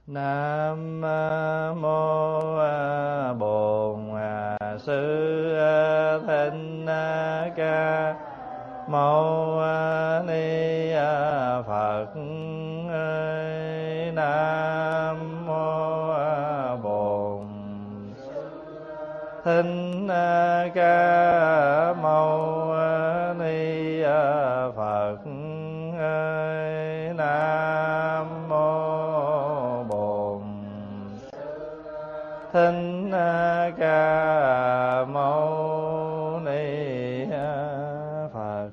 Nam mô Bổn Sư Thích Ca Mâu Ni Phật. Nam mô Bổn Thích Ca Mâu Ni Phật. Nam mô Bổn Thích Ca Mâu Ni Phật.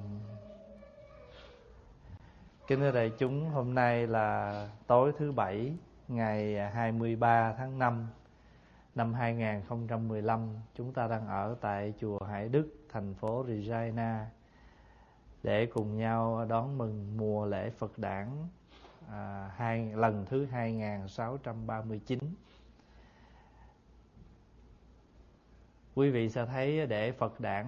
Kính thưa đại chúng, hôm nay là tối thứ Bảy, ngày 23 tháng 5 năm 2015. Chúng ta đang ở tại chùa Hải Đức, thành phố Regina, để cùng nhau đón mừng mùa lễ Phật Đản lần thứ 2639. Quý vị sẽ thấy để Phật Đản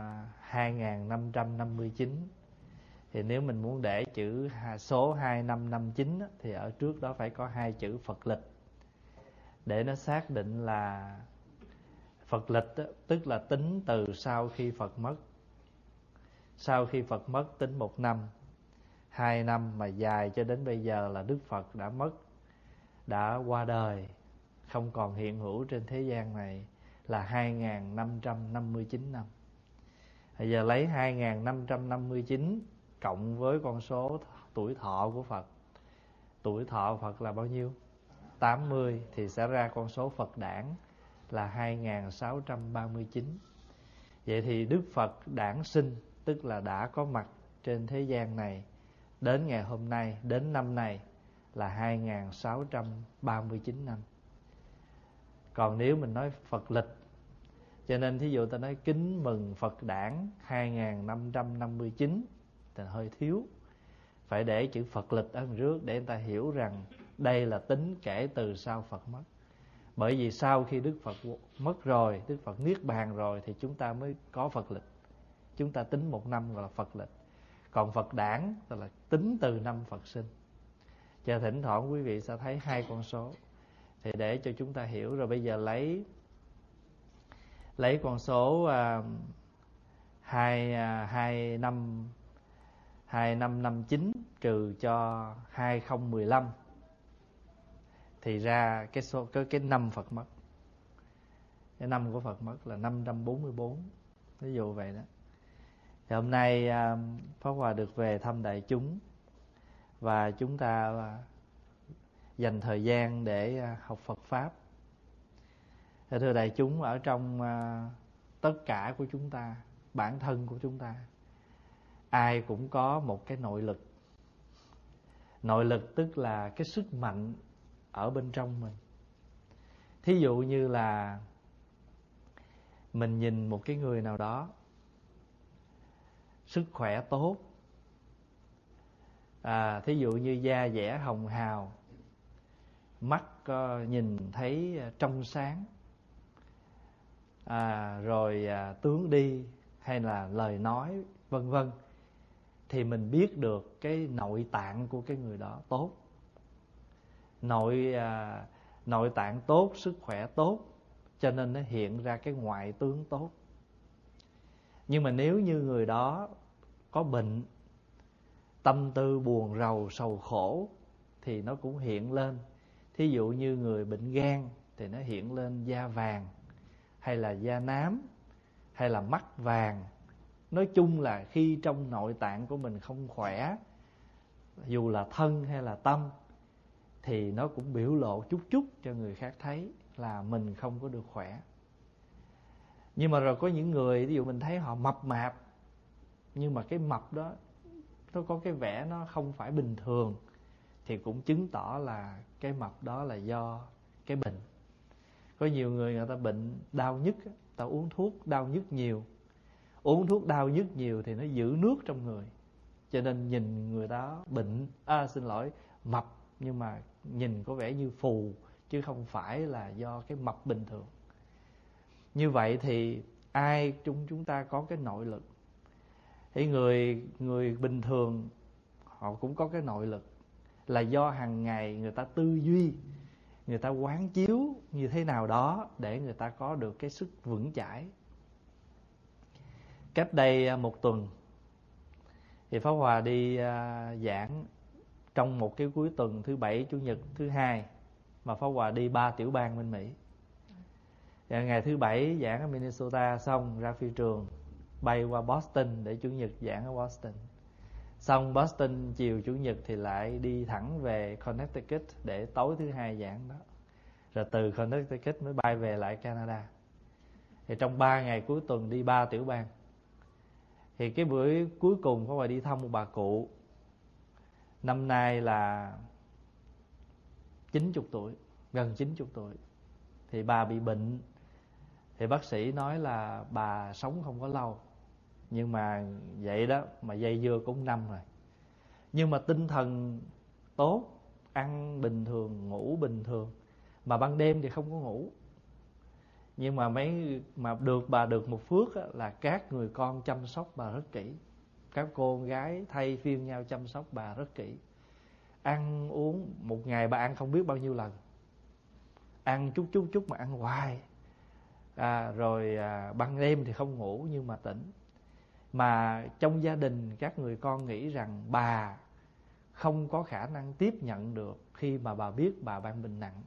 2559, thì nếu mình muốn để chữ số 2559 thì ở trước đó phải có 2 chữ Phật lịch, để nó xác định là Phật lịch tức là tính từ sau khi Phật mất. Sau khi Phật mất tính 1 năm, 2 năm, mà dài cho đến bây giờ là Đức Phật đã mất, đã qua đời, không còn hiện hữu trên thế gian này, là 2559 năm. Bây giờ lấy 2559 cộng với con số tuổi thọ của Phật. Tuổi thọ Phật là bao nhiêu? 80, thì sẽ ra con số Phật Đản là 2639. Vậy thì Đức Phật đản sinh, tức là đã có mặt trên thế gian này, đến ngày hôm nay, đến năm này là 2639 năm. Còn nếu mình nói Phật lịch, cho nên thí dụ ta nói kính mừng Phật Đản 2559 thì hơi thiếu. Phải để chữ Phật lịch ở trước để người ta hiểu rằng đây là tính kể từ sau Phật mất. Bởi vì sau khi Đức Phật mất rồi, Đức Phật niết bàn rồi, thì chúng ta mới có Phật lịch. Chúng ta tính 1 năm gọi là Phật lịch. Còn Phật Đản là tính từ năm Phật sinh. Cho thỉnh thoảng quý vị sẽ thấy 2 con số, thì để cho chúng ta hiểu. Rồi bây giờ lấy con số 2559 trừ cho 2015 thì ra cái năm Phật mất. Cái năm của Phật mất là 544. Ví dụ vậy đó. Thì hôm nay Pháp Hòa được về thăm đại chúng, và chúng ta dành thời gian để học Phật Pháp. Thưa đại chúng, ở trong tất cả của chúng ta, bản thân của chúng ta, ai cũng có một cái nội lực. Nội lực tức là cái sức mạnh ở bên trong mình. Thí dụ như là mình nhìn một cái người nào đó sức khỏe tốt, thí dụ như da dẻ hồng hào, mắt nhìn thấy trong sáng, rồi tướng đi hay là lời nói vân vân, thì mình biết được cái nội tạng của cái người đó tốt. Nội tạng tốt, sức khỏe tốt, cho nên nó hiện ra cái ngoại tướng tốt. Nhưng mà nếu như người đó có bệnh, tâm tư buồn rầu sầu khổ, thì nó cũng hiện lên. Thí dụ như người bệnh gan thì nó hiện lên da vàng, hay là da nám, hay là mắt vàng. Nói chung là khi trong nội tạng của mình không khỏe, dù là thân hay là tâm, thì nó cũng biểu lộ chút chút cho người khác thấy là mình không có được khỏe. Nhưng mà rồi có những người, ví dụ mình thấy họ mập mạp, nhưng mà cái mập đó nó có cái vẻ nó không phải bình thường, thì cũng chứng tỏ là cái mập đó là do cái bệnh. Có nhiều người ta bệnh đau nhức, ta uống thuốc đau nhức nhiều. Uống thuốc đau nhức nhiều thì nó giữ nước trong người, cho nên nhìn người đó bệnh, mập, nhưng mà nhìn có vẻ như phù, chứ không phải là do cái mập bình thường. Như vậy thì ai chúng ta có cái nội lực. Thì người bình thường họ cũng có cái nội lực. là do hàng ngày người ta tư duy, người ta quán chiếu như thế nào đó để người ta có được cái sức vững chãi. Cách đây 1 tuần thì Pháp Hòa đi giảng trong một cái cuối tuần thứ Bảy, Chủ nhật, thứ Hai, mà Pháp Hòa đi 3 tiểu bang bên Mỹ. Và ngày thứ Bảy giảng ở Minnesota xong ra phi trường bay qua Boston để Chủ nhật giảng ở Boston. Xong Boston chiều Chủ nhật thì lại đi thẳng về Connecticut để tối thứ Hai giảng đó. Rồi từ Connecticut mới bay về lại Canada. Thì trong 3 ngày cuối tuần đi 3 tiểu bang. Thì cái buổi cuối cùng Pháp Hòa đi thăm một bà cụ. Năm nay là 90 tuổi, gần 90 tuổi. Thì bà bị bệnh. Thì bác sĩ nói là bà sống không có lâu. Nhưng mà vậy đó, mà dây dưa cũng 5 rồi. Nhưng mà tinh thần tốt, ăn bình thường, ngủ bình thường. Mà ban đêm thì không có ngủ. Nhưng mà bà được một phước á, là các người con chăm sóc bà rất kỹ. Các cô gái thay phiên nhau chăm sóc bà rất kỹ. Ăn uống, một ngày bà ăn không biết bao nhiêu lần. Ăn chút mà ăn hoài. Rồi ban đêm thì không ngủ nhưng mà tỉnh. Mà trong gia đình các người con nghĩ rằng bà không có khả năng tiếp nhận được khi mà bà biết bà đang bệnh nặng.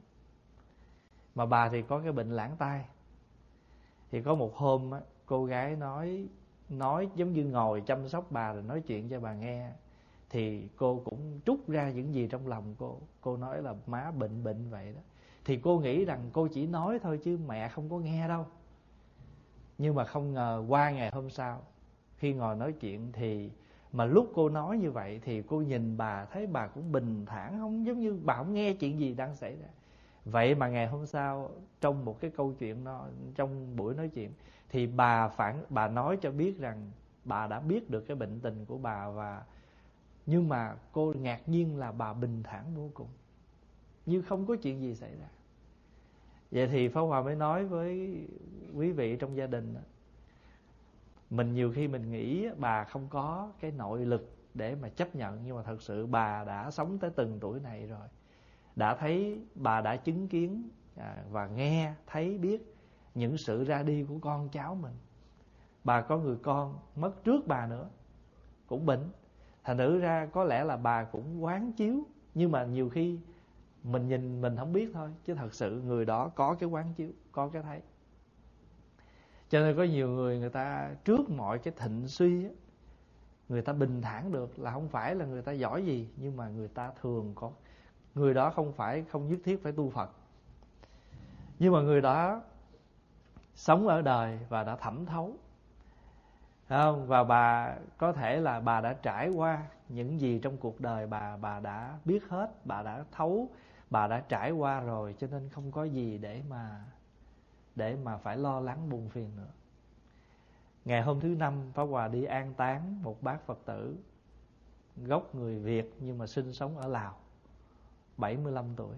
Mà bà thì có cái bệnh lãng tai. Thì có một hôm á, cô gái nói giống như ngồi chăm sóc bà rồi nói chuyện cho bà nghe. Thì cô cũng trút ra những gì trong lòng cô. Cô nói là má bệnh vậy đó. Thì cô nghĩ rằng cô chỉ nói thôi chứ mẹ không có nghe đâu. Nhưng mà không ngờ qua ngày hôm sau, khi ngồi nói chuyện thì mà lúc cô nói như vậy thì cô nhìn bà, thấy bà cũng bình thản, không giống như bà không nghe chuyện gì đang xảy ra. Vậy mà ngày hôm sau trong một cái câu chuyện đó, trong buổi nói chuyện thì bà nói cho biết rằng bà đã biết được cái bệnh tình của bà, nhưng mà cô ngạc nhiên là bà bình thản vô cùng, như không có chuyện gì xảy ra. Vậy thì Pháp Hòa mới nói với quý vị trong gia đình, mình nhiều khi mình nghĩ bà không có cái nội lực để mà chấp nhận, nhưng mà thật sự bà đã sống tới từng tuổi này rồi, bà đã chứng kiến và nghe thấy biết những sự ra đi của con cháu mình. Bà có người con mất trước bà nữa, cũng bệnh. Thành thử ra có lẽ là bà cũng quán chiếu, nhưng mà nhiều khi mình nhìn mình không biết thôi, chứ thật sự người đó có cái quán chiếu, có cái thấy. Cho nên có nhiều người ta trước mọi cái thịnh suy á, người ta bình thản được là không phải là người ta giỏi gì, nhưng mà người ta thường có. Người đó không nhất thiết phải tu Phật, nhưng mà người đó sống ở đời và đã thẩm thấu, không? Và bà có thể là bà đã trải qua những gì trong cuộc đời, bà đã biết hết, bà đã thấu, bà đã trải qua rồi, cho nên không có gì để mà phải lo lắng buồn phiền nữa. Ngày hôm thứ Năm, Pháp Hòa đi an táng một bác Phật tử gốc người Việt nhưng mà sinh sống ở Lào, 75 tuổi.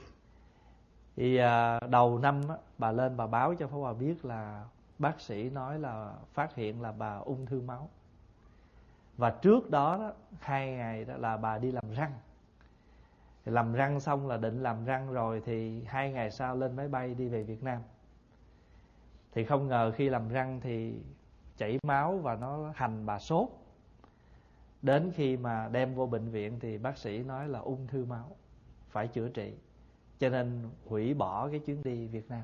Thì đầu năm á, bà lên bà báo cho Pháp Hòa biết là bác sĩ nói là phát hiện là bà ung thư máu. Và trước đó, 2 ngày đó là bà đi làm răng. Thì làm răng xong là định làm răng rồi, thì 2 ngày sau lên máy bay đi về Việt Nam. Thì không ngờ khi làm răng thì chảy máu và nó hành bà sốt. Đến khi mà đem vô bệnh viện thì bác sĩ nói là ung thư máu, phải chữa trị. Cho nên hủy bỏ cái chuyến đi Việt Nam.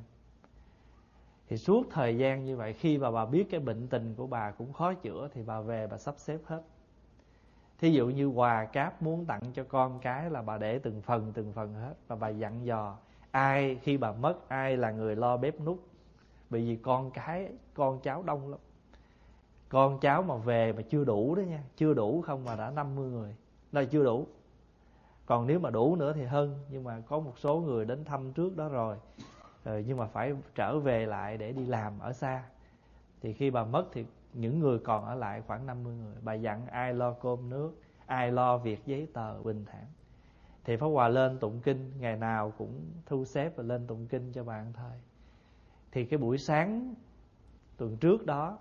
Thì suốt thời gian như vậy, khi mà bà biết cái bệnh tình của bà cũng khó chữa, thì bà về bà sắp xếp hết. Thí dụ như quà cáp muốn tặng cho con cái là bà để từng phần hết. Và bà dặn dò ai khi bà mất, ai là người lo bếp núc. Bởi vì con cháu đông lắm. Con cháu mà về mà chưa đủ đó nha, chưa đủ không mà đã 50 người. Đó là chưa đủ. Còn nếu mà đủ nữa thì hơn. Nhưng mà có một số người đến thăm trước đó rồi, nhưng mà phải trở về lại để đi làm ở xa. Thì khi bà mất thì những người còn ở lại khoảng 50 người. Bà dặn ai lo cơm nước, ai lo việc giấy tờ bình thản. Thì Pháp Hòa lên tụng kinh, ngày nào cũng thu xếp và lên tụng kinh cho bà ăn thời. Thì cái buổi sáng tuần trước đó,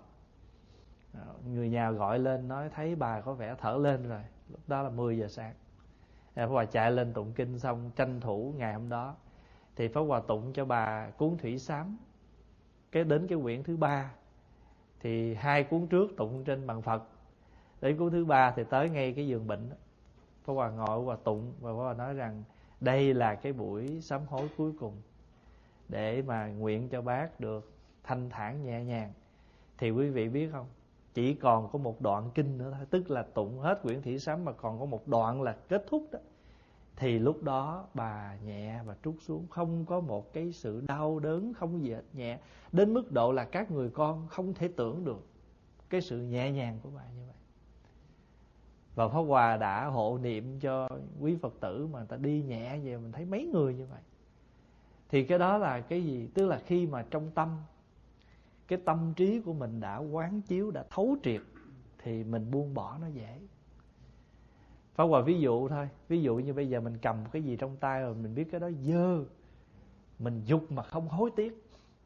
người nhà gọi lên nói thấy bà có vẻ thở lên rồi. Lúc đó là 10 giờ sáng. Pháp Hòa chạy lên tụng kinh xong, tranh thủ ngày hôm đó thì Pháp Hòa tụng cho bà cuốn Thủy Sám. Cái đến cái quyển thứ 3 thì 2 cuốn trước tụng trên bằng Phật, đến cuốn thứ 3 thì tới ngay cái giường bệnh đó. Pháp Hòa ngồi và tụng, và Pháp Hòa nói rằng đây là cái buổi sám hối cuối cùng, để mà nguyện cho bác được thanh thản nhẹ nhàng. Thì quý vị biết không, chỉ còn có một đoạn kinh nữa thôi, tức là tụng hết quyển Thủy Sám mà còn có một đoạn là kết thúc đó, thì lúc đó bà nhẹ và trút xuống, không có một cái sự đau đớn, không gì hết, nhẹ đến mức độ là các người con không thể tưởng được cái sự nhẹ nhàng của bà như vậy. Và Pháp Hòa đã hộ niệm cho quý Phật tử mà người ta đi nhẹ về, mình thấy mấy người như vậy. Thì cái đó là cái gì? Tức là khi mà trong tâm, cái tâm trí của mình đã quán chiếu, đã thấu triệt, thì mình buông bỏ nó dễ. Pháp Hòa ví dụ thôi. Ví dụ như bây giờ mình cầm cái gì trong tay rồi mình biết cái đó dơ, mình giục mà không hối tiếc.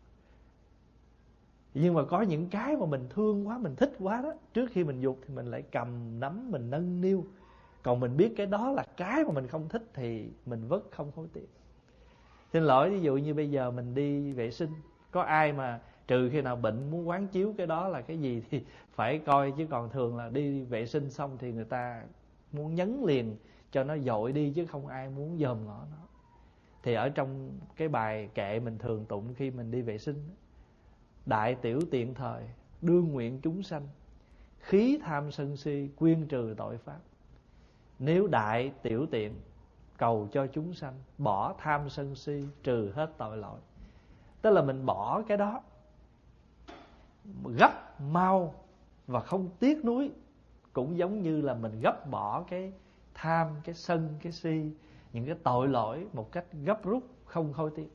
Nhưng mà có những cái mà mình thương quá, mình thích quá đó, trước khi mình giục thì mình lại cầm nắm, mình nâng niu. Còn mình biết cái đó là cái mà mình không thích thì mình vất không hối tiếc. Xin lỗi, ví dụ như bây giờ mình đi vệ sinh, có ai mà trừ khi nào bệnh muốn quán chiếu cái đó là cái gì thì phải coi, chứ còn thường là đi vệ sinh xong thì người ta muốn nhấn liền cho nó dội đi, chứ không ai muốn dòm ngõ nó. Thì ở trong cái bài kệ mình thường tụng khi mình đi vệ sinh: đại tiểu tiện thời, đương nguyện chúng sanh, khí tham sân si, quyên trừ tội pháp. Nếu đại tiểu tiện cầu cho chúng sanh, bỏ tham sân si, trừ hết tội lỗi. Tức là mình bỏ cái đó gấp mau và không tiếc nuối, cũng giống như là mình gấp bỏ cái tham, cái sân, cái si, những cái tội lỗi một cách gấp rút, không hối tiếc.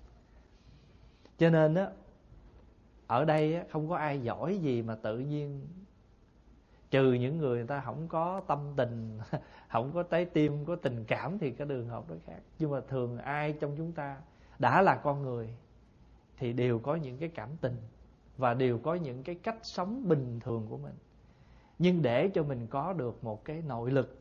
Cho nên á, ở đây á, không có ai giỏi gì mà tự nhiên, trừ những người ta không có tâm tình, không có trái tim, có tình cảm thì cái đường hợp đó khác. Nhưng mà thường ai trong chúng ta đã là con người thì đều có những cái cảm tình và đều có những cái cách sống bình thường của mình. Nhưng để cho mình có được một cái nội lực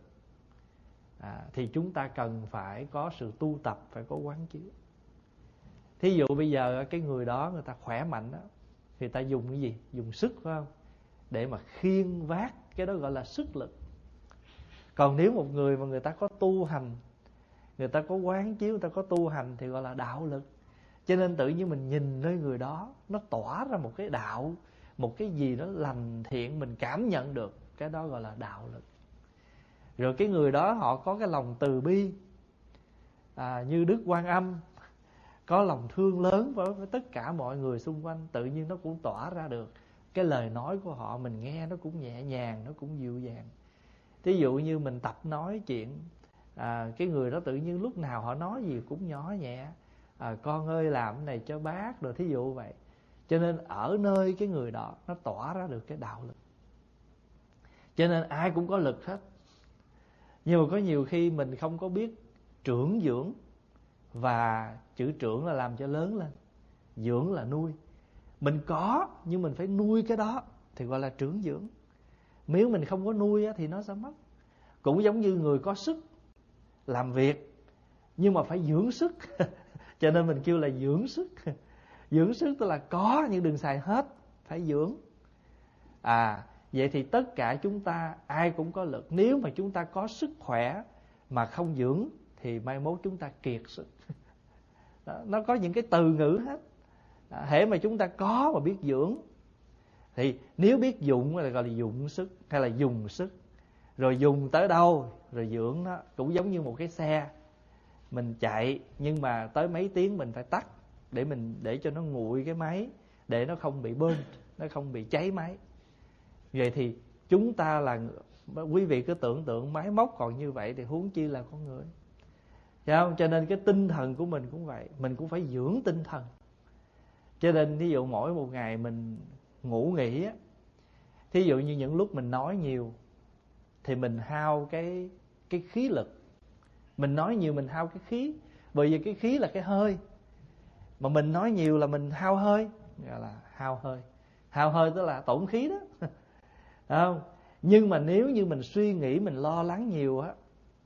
thì chúng ta cần phải có sự tu tập, phải có quán chiếu. Thí dụ bây giờ cái người đó người ta khỏe mạnh đó, thì ta dùng cái gì? Dùng sức, phải không? Để mà khiêng vác, cái đó gọi là sức lực. Còn nếu một người mà người ta có tu hành, người ta có quán chiếu, người ta có tu hành thì gọi là đạo lực. Cho nên tự nhiên mình nhìn nơi người đó, nó tỏa ra một cái đạo, một cái gì đó lành thiện, mình cảm nhận được, cái đó gọi là đạo lực. Rồi cái người đó họ có cái lòng từ bi, như Đức Quan Âm, có lòng thương lớn với tất cả mọi người xung quanh, tự nhiên nó cũng tỏa ra được. Cái lời nói của họ mình nghe nó cũng nhẹ nhàng, nó cũng dịu dàng. Thí dụ như mình tập nói chuyện, cái người đó tự nhiên lúc nào họ nói gì cũng nhỏ nhẹ, con ơi làm cái này cho bác, rồi thí dụ vậy. Cho nên ở nơi cái người đó nó tỏa ra được cái đạo lực. Cho nên ai cũng có lực hết. Nhưng mà có nhiều khi mình không có biết trưởng dưỡng. Và chữ trưởng là làm cho lớn lên, dưỡng là nuôi. Mình có nhưng mình phải nuôi cái đó thì gọi là trưởng dưỡng. Nếu mình không có nuôi thì nó sẽ mất. Cũng giống như người có sức làm việc nhưng mà phải dưỡng sức cho nên mình kêu là dưỡng sức. Dưỡng sức tức là có nhưng đừng xài hết, phải dưỡng. Vậy thì tất cả chúng ta ai cũng có lực. Nếu mà chúng ta có sức khỏe mà không dưỡng thì mai mốt chúng ta kiệt sức. Đó, nó có những cái từ ngữ hết. Hễ mà chúng ta có mà biết dưỡng thì nếu biết dụng là gọi là dụng sức hay là dùng sức. Rồi dùng tới đâu rồi dưỡng nó. Cũng giống như một cái xe mình chạy nhưng mà tới mấy tiếng mình phải tắt để cho nó nguội cái máy, để nó không bị bơm, nó không bị cháy máy. Vậy thì chúng ta là, quý vị cứ tưởng tượng máy móc còn như vậy thì huống chi là con người. Thấy không? Cho nên cái tinh thần của mình cũng vậy, mình cũng phải dưỡng tinh thần. Cho nên ví dụ mỗi một ngày mình ngủ nghỉ á, thí dụ như những lúc mình nói nhiều thì mình hao cái khí lực. Mình nói nhiều mình hao cái khí, bởi vì cái khí là cái hơi. Mà mình nói nhiều là mình hao hơi, gọi là hao hơi. Hao hơi tức là tổn khí đó. Không? Nhưng mà nếu như mình suy nghĩ, mình lo lắng nhiều á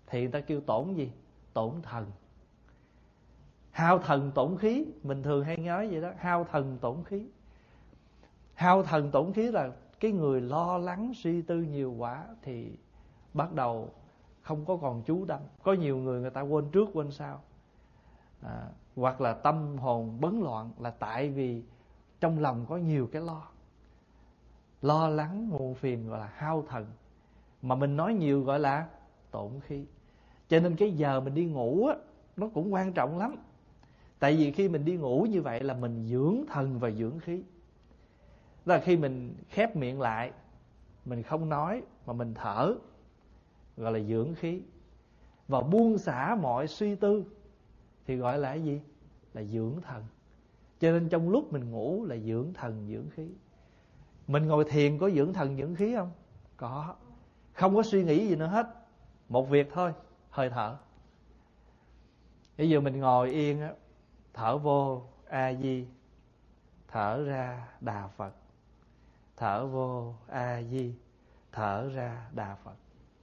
thì người ta kêu tổn gì? Tổn thần. Hao thần tổn khí, mình thường hay nói vậy đó, hao thần tổn khí. Hao thần tổn khí là cái người lo lắng suy tư nhiều quá thì bắt đầu không có còn chú tâm. Có nhiều người người ta quên trước quên sau, hoặc là tâm hồn bấn loạn là tại vì trong lòng có nhiều cái lo lắng muộn phiền, gọi là hao thần. Mà mình nói nhiều gọi là tổn khí. Cho nên cái giờ mình đi ngủ á, nó cũng quan trọng lắm. Tại vì khi mình đi ngủ như vậy là mình dưỡng thần và dưỡng khí. Đó là khi mình khép miệng lại, mình không nói mà mình thở, gọi là dưỡng khí. Và buông xả mọi suy tư thì gọi là cái gì? Là dưỡng thần. Cho nên trong lúc mình ngủ là dưỡng thần dưỡng khí. Mình ngồi thiền có dưỡng thần dưỡng khí không? Có. Không có suy nghĩ gì nữa hết, một việc thôi, hơi thở. Bây giờ mình ngồi yên á, thở vô A Di, thở ra Đà Phật, thở vô A Di, thở ra Đà Phật.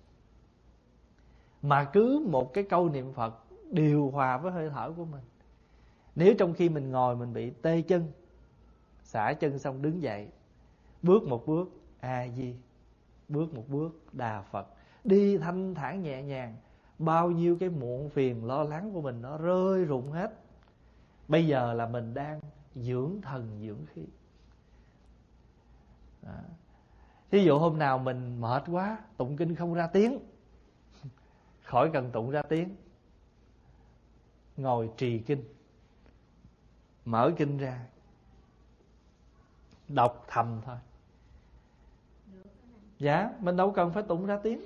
Mà cứ một cái câu niệm Phật điều hòa với hơi thở của mình. Nếu trong khi mình ngồi mình bị tê chân, xả chân xong đứng dậy, bước một bước A Di, bước một bước Đà Phật, đi thanh thản nhẹ nhàng, bao nhiêu cái muộn phiền lo lắng của mình nó rơi rụng hết. Bây giờ là mình đang dưỡng thần dưỡng khí. Thí dụ hôm nào mình mệt quá, tụng kinh không ra tiếng, khỏi cần tụng ra tiếng, ngồi trì kinh, mở kinh ra, đọc thầm thôi. Dạ, mình đâu cần phải tụng ra tiếng.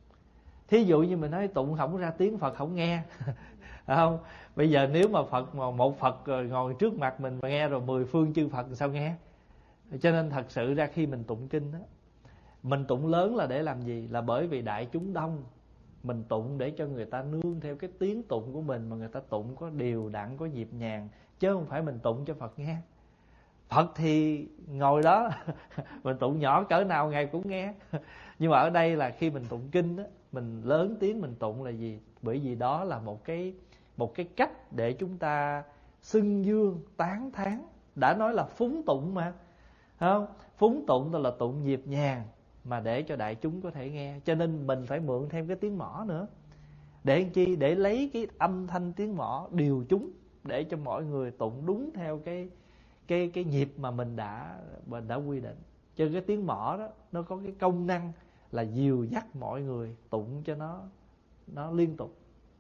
Thí dụ như mình nói tụng không ra tiếng, Phật không nghe. Không? Bây giờ nếu mà một Phật ngồi trước mặt mình mà nghe rồi 10 phương chư Phật sao nghe? Cho nên thật sự ra khi mình tụng kinh đó, mình tụng lớn là để làm gì? Là bởi vì đại chúng đông. Mình tụng để cho người ta nương theo cái tiếng tụng của mình, mà người ta tụng có đều đặn, có nhịp nhàng, chứ không phải mình tụng cho Phật nghe. Phật thì ngồi đó mình tụng nhỏ cỡ nào Ngài cũng nghe. Nhưng mà ở đây là khi mình tụng kinh đó, mình lớn tiếng mình tụng là gì? Bởi vì đó là một cái cách để chúng ta xưng dương, tán thán. Đã nói là phúng tụng mà, không? Phúng tụng tức là tụng nhịp nhàng mà để cho đại chúng có thể nghe. Cho nên mình phải mượn thêm cái tiếng mõ nữa. Để chi? Để lấy cái âm thanh tiếng mõ điều chúng, để cho mọi người tụng đúng theo cái nhịp mà mình đã quy định. Cho cái tiếng mõ đó nó có cái công năng là dìu dắt mọi người tụng cho nó liên tục.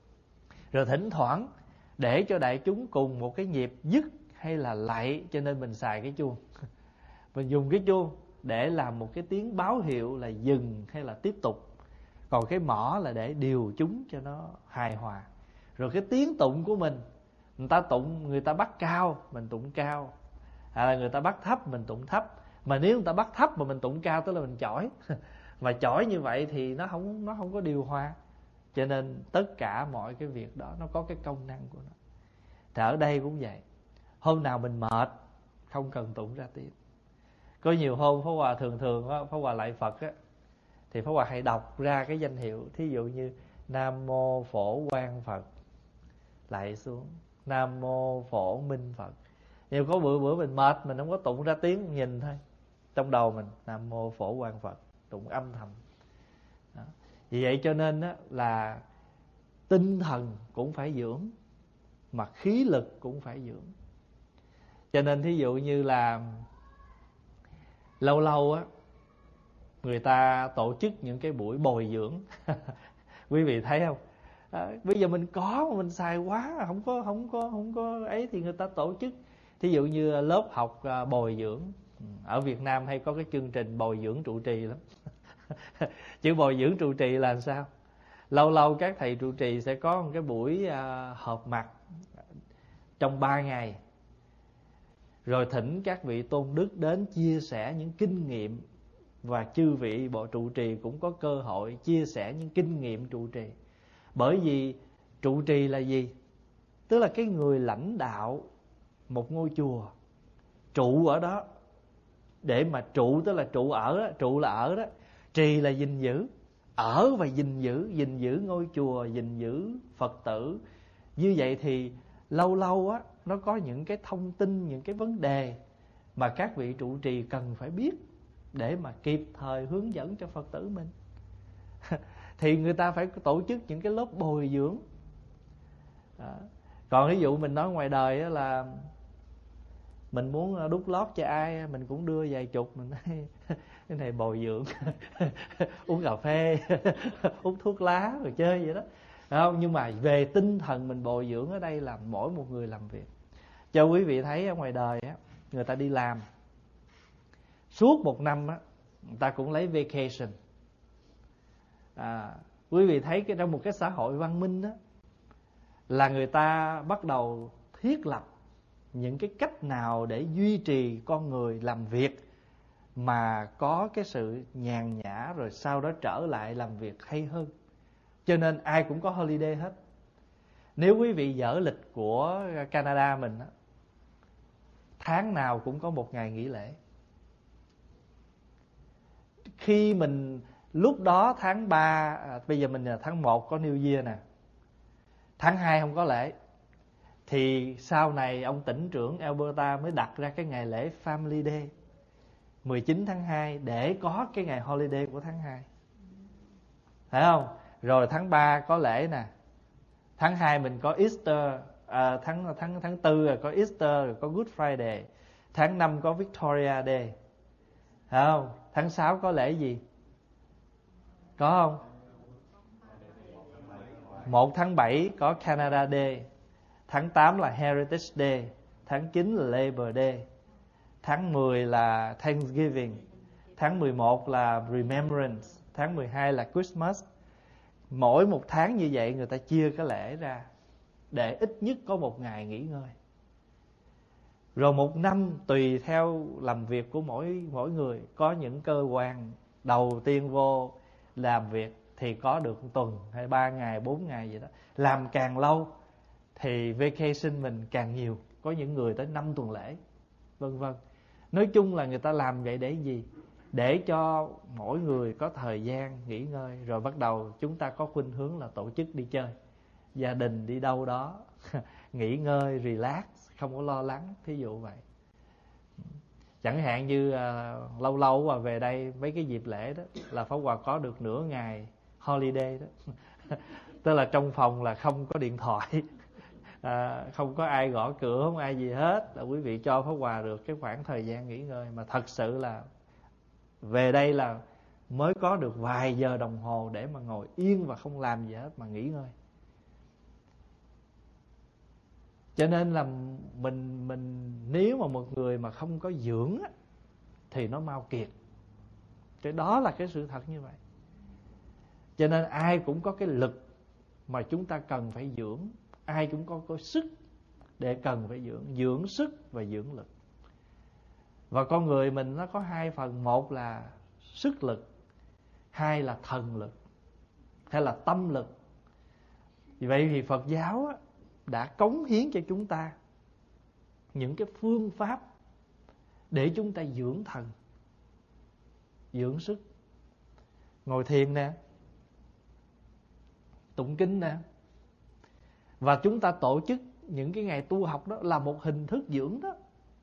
Rồi thỉnh thoảng để cho đại chúng cùng một cái nhịp dứt hay là lạy, cho nên mình xài cái chuông. Mình dùng cái chuông để làm một cái tiếng báo hiệu là dừng hay là tiếp tục. Còn cái mõ là để điều chúng cho nó hài hòa. Rồi cái tiếng tụng của mình, người ta tụng, người ta bắt cao, mình tụng cao. Hay là người ta bắt thấp, mình tụng thấp. Mà nếu người ta bắt thấp mà mình tụng cao, tức là mình chỏi. Mà chỏi như vậy thì nó không có điều hòa. Cho nên tất cả mọi cái việc đó nó có cái công năng của nó. Thì ở đây cũng vậy. Hôm nào mình mệt, không cần tụng ra tiếng. Có nhiều hôm Pháp Hòa thường Pháp Hòa lạy Phật á, thì Pháp Hòa hay đọc ra cái danh hiệu. Thí dụ như Nam Mô Phổ Quang Phật, lạy xuống Nam Mô Phổ Minh Phật. Nhưng có bữa mình mệt, mình không có tụng ra tiếng, nhìn thôi, trong đầu mình Nam Mô Phổ Quang Phật, tụng âm thầm đó. Vì vậy cho nên á, là tinh thần cũng phải dưỡng, mà khí lực cũng phải dưỡng. Cho nên thí dụ như là lâu lâu á, người ta tổ chức những cái buổi bồi dưỡng. Quý vị thấy không? Bây giờ mình có mà mình xài quá, không có ấy thì người ta tổ chức. Thí dụ như lớp học bồi dưỡng. Ở Việt Nam hay có cái chương trình bồi dưỡng trụ trì lắm. Chữ bồi dưỡng trụ trì là sao? Lâu lâu các thầy trụ trì sẽ có một cái buổi họp mặt trong 3 ngày. Rồi thỉnh các vị tôn đức đến chia sẻ những kinh nghiệm. Và chư vị bộ trụ trì cũng có cơ hội chia sẻ những kinh nghiệm trụ trì. Bởi vì trụ trì là gì? Tức là cái người lãnh đạo một ngôi chùa, trụ ở đó. Để mà trụ tức là trụ ở đó, trụ là ở đó, trì là gìn giữ. ở và gìn giữ ngôi chùa, gìn giữ Phật tử. Như vậy thì lâu lâu á, nó có những cái thông tin, những cái vấn đề mà các vị trụ trì cần phải biết để mà kịp thời hướng dẫn cho Phật tử mình. Thì người ta phải tổ chức những cái lớp bồi dưỡng. Còn ví dụ mình nói ngoài đời á, là mình muốn đút lót cho ai mình cũng đưa vài chục, mình nói cái này bồi dưỡng uống cà phê hút thuốc lá rồi chơi vậy đó, không? Nhưng mà về tinh thần mình bồi dưỡng ở đây là mỗi một người làm việc. Cho quý vị thấy ở ngoài đời á, người ta đi làm suốt một năm á, người ta cũng lấy vacation. Quý vị thấy trong một cái xã hội văn minh á, là người ta bắt đầu thiết lập những cái cách nào để duy trì con người làm việc mà có cái sự nhàn nhã, rồi sau đó trở lại làm việc hay hơn. Cho nên ai cũng có holiday hết. Nếu quý vị dở lịch của Canada mình á, tháng nào cũng có một ngày nghỉ lễ. Khi mình lúc đó tháng 3, bây giờ mình là tháng 1 có New Year nè, tháng 2 không có lễ, thì sau này ông tỉnh trưởng Alberta mới đặt ra cái ngày lễ Family Day 19 tháng 2 để có cái ngày holiday của tháng 2. Thấy không? Rồi tháng 3 có lễ nè, tháng 2 mình có Easter, tháng 4 rồi có Easter, rồi có Good Friday, tháng 5 có Victoria Day. Thấy không? Tháng 6 có lễ gì? Có không? 1 tháng 7 có Canada Day, tháng 8 là Heritage Day, tháng 9 là Labor Day, tháng 10 là Thanksgiving, tháng 11 là Remembrance, tháng 12 là Christmas. Mỗi một tháng như vậy người ta chia cái lễ ra để ít nhất có một ngày nghỉ ngơi. Rồi một năm tùy theo làm việc của mỗi người, có những cơ quan đầu tiên vô làm việc thì có được 1 tuần hay 3 ngày, 4 ngày vậy đó. Làm càng lâu thì vacation mình càng nhiều, có những người tới 5 tuần lễ, vân vân. Nói chung là người ta làm vậy để gì? Để cho mỗi người có thời gian nghỉ ngơi. Rồi bắt đầu chúng ta có khuynh hướng là tổ chức đi chơi, gia đình đi đâu đó nghỉ ngơi, relax, không có lo lắng, thí dụ vậy. Chẳng hạn như lâu lâu mà về đây mấy cái dịp lễ đó là Pháp Hòa có được nửa ngày holiday đó. Tức là trong phòng là không có điện thoại, không có ai gõ cửa, không ai gì hết, là quý vị cho Pháp Hòa được cái khoảng thời gian nghỉ ngơi. Mà thật sự là về đây là mới có được vài giờ đồng hồ để mà ngồi yên và không làm gì hết mà nghỉ ngơi. Cho nên là mình nếu mà một người mà không có dưỡng á, thì nó mau kiệt. Cái đó là cái sự thật như vậy. Cho nên ai cũng có cái lực mà chúng ta cần phải dưỡng. Ai cũng có sức để cần phải dưỡng sức và dưỡng lực. Và con người mình nó có hai phần. Một là sức lực, hai là thần lực hay là tâm lực. Vì vậy thì Phật giáo á, đã cống hiến cho chúng ta những cái phương pháp để chúng ta dưỡng thần, dưỡng sức. Ngồi thiền nè, tụng kinh nè. Và chúng ta tổ chức những cái ngày tu học đó là một hình thức dưỡng đó.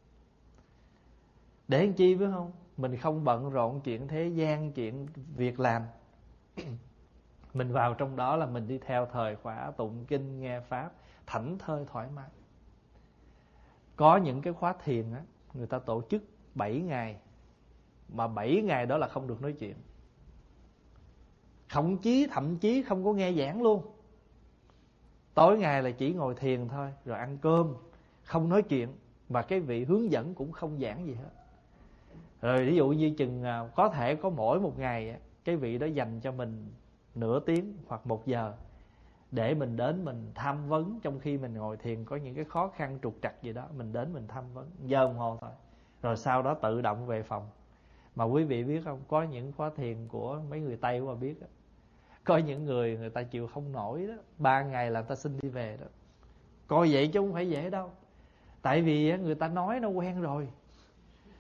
Để làm chi biết không? Mình không bận rộn chuyện thế gian, chuyện việc làm. Mình vào trong đó là mình đi theo thời khóa, tụng kinh, nghe pháp, thảnh thơi thoải mái. Có những cái khóa thiền á, người ta tổ chức 7 ngày. Mà 7 ngày đó là không được nói chuyện. Thậm chí không có nghe giảng luôn. Tối ngày là chỉ ngồi thiền thôi, rồi ăn cơm, không nói chuyện. Và cái vị hướng dẫn cũng không giảng gì hết. Rồi ví dụ như chừng có thể có mỗi một ngày cái vị đó dành cho mình nửa tiếng hoặc 1 giờ để mình đến mình tham vấn. Trong khi mình ngồi thiền có những cái khó khăn trục trặc gì đó, mình đến mình tham vấn 1 giờ đồng hồ thôi. Rồi sau đó tự động về phòng. Mà quý vị biết không, có những khóa thiền của mấy người Tây mà biết đó, có những người ta chịu không nổi đó, 3 ngày là người ta xin đi về đó. Coi vậy chứ không phải dễ đâu. Tại vì người ta nói nó quen rồi.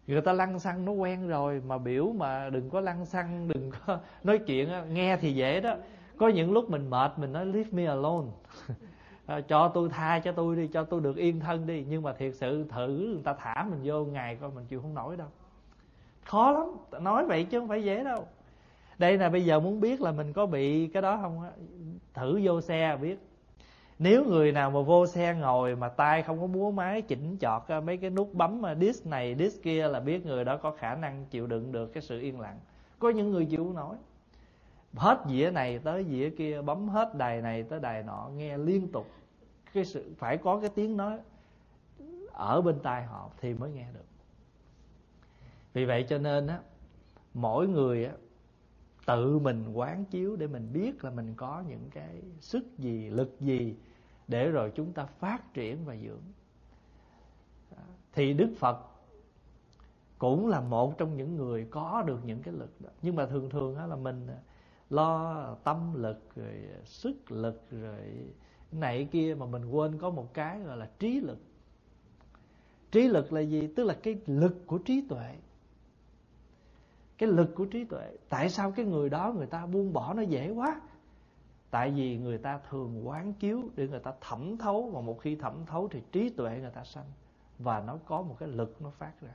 Người ta lăng xăng nó quen rồi, mà biểu mà đừng có lăng xăng, đừng có nói chuyện. Nghe thì dễ đó, có những lúc mình mệt mình nói leave me alone. Cho tôi tha cho tôi đi, cho tôi được yên thân đi. Nhưng mà thiệt sự thử người ta thả mình vô ngày coi mình chịu không nổi đâu. Khó lắm, nói vậy chứ không phải dễ đâu. Đây là bây giờ muốn biết là mình có bị cái đó không á, thử vô xe biết. Nếu người nào mà vô xe ngồi mà tay không có múa máy chỉnh chọt mấy cái nút bấm disk này disk kia là biết người đó có khả năng chịu đựng được cái sự yên lặng. Có những người chịu không nổi, hết dĩa này tới dĩa kia, bấm hết đài này tới đài nọ, nghe liên tục, cái sự phải có cái tiếng nói ở bên tai họ thì mới nghe được. Vì vậy cho nên á, mỗi người á, tự mình quán chiếu để mình biết là mình có những cái sức gì, lực gì, để rồi chúng ta phát triển và dưỡng. Thì Đức Phật cũng là một trong những người có được những cái lực đó. Nhưng mà thường thường là mình lo tâm lực, rồi sức lực, rồi này kia, mà mình quên có một cái gọi là trí lực. Trí lực là gì? Tức là cái lực của trí tuệ. Cái lực của trí tuệ. Tại sao cái người đó người ta buông bỏ nó dễ quá? Tại vì người ta thường quán chiếu để người ta thẩm thấu, và một khi thẩm thấu thì trí tuệ người ta sanh, và nó có một cái lực nó phát ra.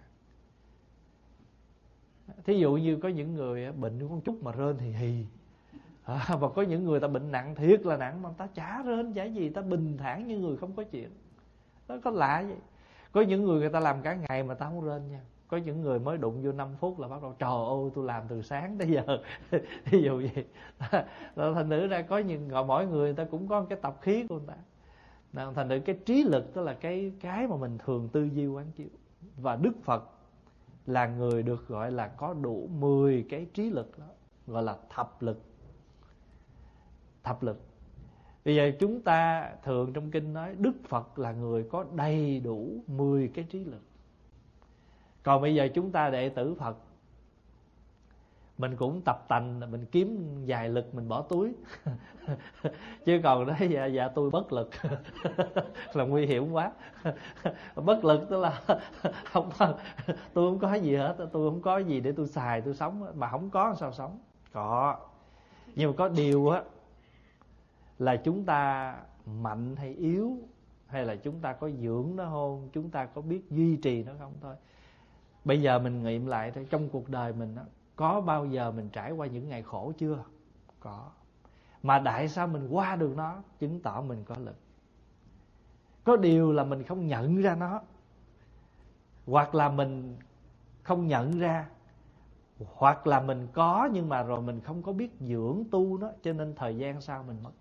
Thí dụ như có những người bệnh có chút mà rên thì hì, và có những người ta bệnh nặng thiệt là nặng mà ta chả rên chả gì, ta bình thản như người không có chuyện. Nó có lạ vậy. Có những người ta làm cả ngày mà ta không rên nha. Có những người mới đụng vô 5 phút là bắt đầu trời ơi tôi làm từ sáng tới giờ. Ví dụ vậy. Thành thử ra có những mỗi người ta cũng có cái tập khí của người ta. Thành thử cái trí lực đó là cái mà mình thường tư duy quán chiếu. Và Đức Phật là người được gọi là có đủ 10 cái trí lực đó, gọi là thập lực. Thập lực. Bây giờ chúng ta thường trong kinh nói Đức Phật là người có đầy đủ 10 cái trí lực. Còn bây giờ chúng ta đệ tử Phật, mình cũng tập tành, mình kiếm vài lực mình bỏ túi. Chứ còn đó dạ tôi bất lực là nguy hiểm quá. Bất lực tức là tôi không có gì hết, tôi không có gì để tôi xài, tôi sống. Mà không có sao sống? Có. Nhưng mà có điều á, là chúng ta mạnh hay yếu, hay là chúng ta có dưỡng nó không, chúng ta có biết duy trì nó không thôi. Bây giờ mình nghiệm lại thôi, trong cuộc đời mình đó, có bao giờ mình trải qua những ngày khổ chưa? Có. Mà tại sao mình qua được nó? Chứng tỏ mình có lực. Có điều là mình không nhận ra nó, hoặc là mình không nhận ra, hoặc là mình có nhưng mà rồi mình không có biết dưỡng tu nó, cho nên thời gian sau mình mất.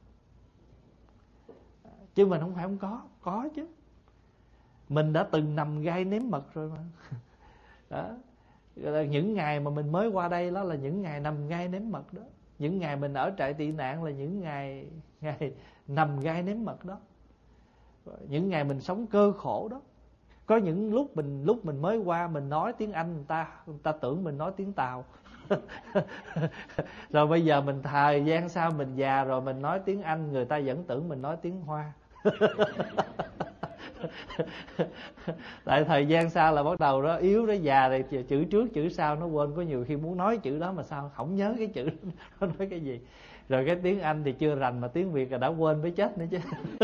Chứ mình không phải không có chứ. Mình đã từng nằm gai nếm mật rồi mà. Đó. Những ngày mà mình mới qua đây đó là những ngày nằm gai nếm mật đó. Những ngày mình ở trại tị nạn là những ngày nằm gai nếm mật đó. Những ngày mình sống cơ khổ đó. Có những lúc mình mới qua mình nói tiếng Anh, người ta tưởng mình nói tiếng Tàu. Rồi bây giờ mình thời gian sau mình già rồi mình nói tiếng Anh, người ta vẫn tưởng mình nói tiếng Hoa. Tại thời gian sau là bắt đầu đó yếu, nó già rồi, chữ trước chữ sau nó quên. Có nhiều khi muốn nói chữ đó mà sao không nhớ cái chữ nó nói cái gì. Rồi cái tiếng Anh thì chưa rành, mà tiếng Việt là đã quên với chết nữa chứ.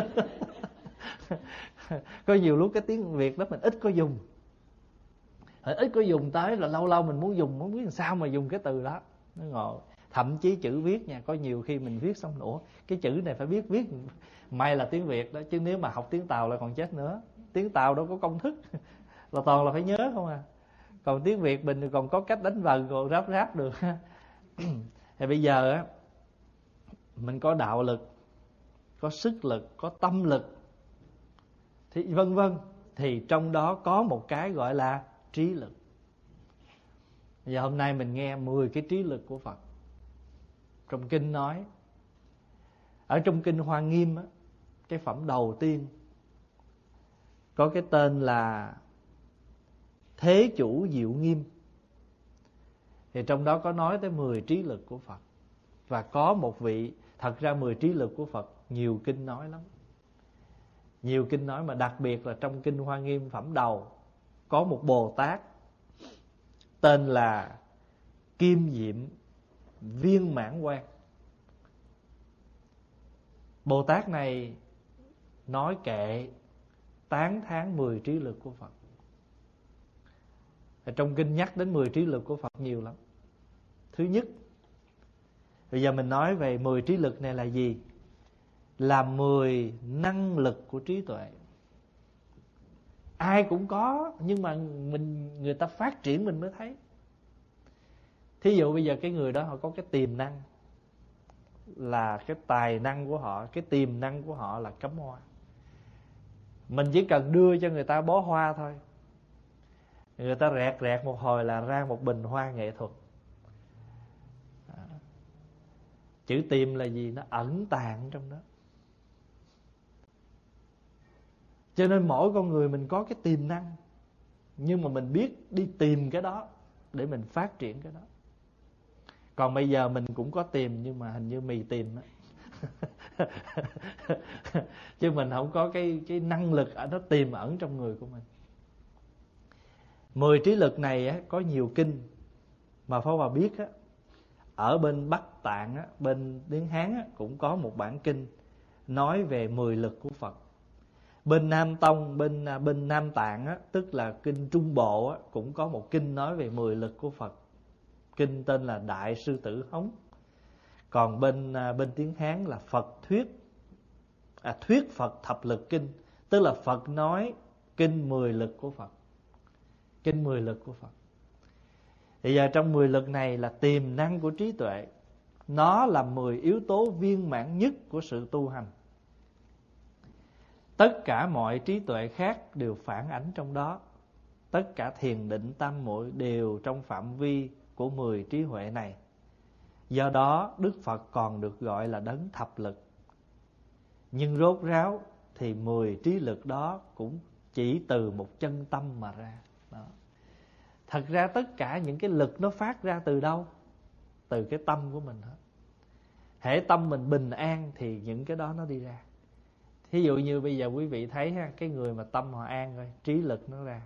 Có nhiều lúc cái tiếng Việt đó mình ít có dùng, ít có dùng tới là lâu lâu mình muốn dùng, không biết làm sao mà dùng cái từ đó. Nó ngồi. Thậm chí chữ viết nha, có nhiều khi mình viết xong nữa cái chữ này phải biết viết may là tiếng Việt đó, chứ nếu mà học tiếng Tàu là còn chết nữa. Tiếng Tàu đâu có công thức, là toàn là phải nhớ không à. Còn tiếng Việt mình còn có cách đánh vần, còn ráp được. Thì bây giờ á, mình có đạo lực, có sức lực, có tâm lực, thì vân vân, thì trong đó có một cái gọi là trí lực. Giờ hôm nay mình nghe 10 cái trí lực của Phật. Trong kinh nói, ở trong kinh Hoa Nghiêm á, cái phẩm đầu tiên có cái tên là Thế Chủ Diệu Nghiêm. Thì trong đó có nói tới 10 trí lực của Phật. Và có một vị, thật ra 10 trí lực của Phật nhiều kinh nói lắm. Nhiều kinh nói, mà đặc biệt là trong kinh Hoa Nghiêm phẩm đầu có một Bồ Tát tên là Kim Diệm Viên Mãn Quan. Bồ Tát này nói kệ tán thán 10 trí lực của Phật. Trong kinh nhắc đến 10 trí lực của Phật nhiều lắm. Thứ nhất, bây giờ mình nói về 10 trí lực này là gì? Là 10 năng lực của trí tuệ. Ai cũng có, nhưng mà người ta phát triển mình mới thấy. Thí dụ bây giờ cái người đó họ có cái tiềm năng, là cái tài năng của họ, cái tiềm năng của họ là cắm hoa. Mình chỉ cần đưa cho người ta bó hoa thôi, người ta rẹt rẹt một hồi là ra một bình hoa nghệ thuật. Chữ tiềm là gì? Nó ẩn tàng trong đó. Cho nên mỗi con người mình có cái tiềm năng, nhưng mà mình biết đi tìm cái đó để mình phát triển cái đó. Còn bây giờ mình cũng có tìm, nhưng mà hình như mì tìm á. Chứ mình không có cái năng lực nó tiềm ẩn trong người của mình. 10 trí lực này á, có nhiều kinh mà Pháp Hòa biết á, ở bên Bắc Tạng á, bên tiếng Hán á, cũng có một bản kinh nói về 10 lực của Phật. Bên Nam Tông, bên Nam Tạng á, tức là kinh Trung Bộ á, cũng có một kinh nói về 10 lực của Phật. Kinh tên là Đại Sư Tử Hống. Còn bên tiếng Hán là Thuyết Phật Thập Lực Kinh, tức là Phật nói kinh 10 lực của Phật. Kinh 10 lực của Phật. Bây giờ trong 10 lực này là tiềm năng của trí tuệ. Nó là 10 yếu tố viên mãn nhất của sự tu hành. Tất cả mọi trí tuệ khác đều phản ánh trong đó. Tất cả thiền định tam muội đều trong phạm vi của 10 trí huệ này. Do đó Đức Phật còn được gọi là đấng thập lực. Nhưng rốt ráo thì 10 trí lực đó cũng chỉ từ một chân tâm mà ra đó. Thật ra tất cả những cái lực nó phát ra từ đâu? Từ cái tâm của mình hết. Hễ tâm mình bình an thì những cái đó nó đi ra. Thí dụ như bây giờ quý vị thấy ha, cái người mà tâm họ an rồi, trí lực nó ra,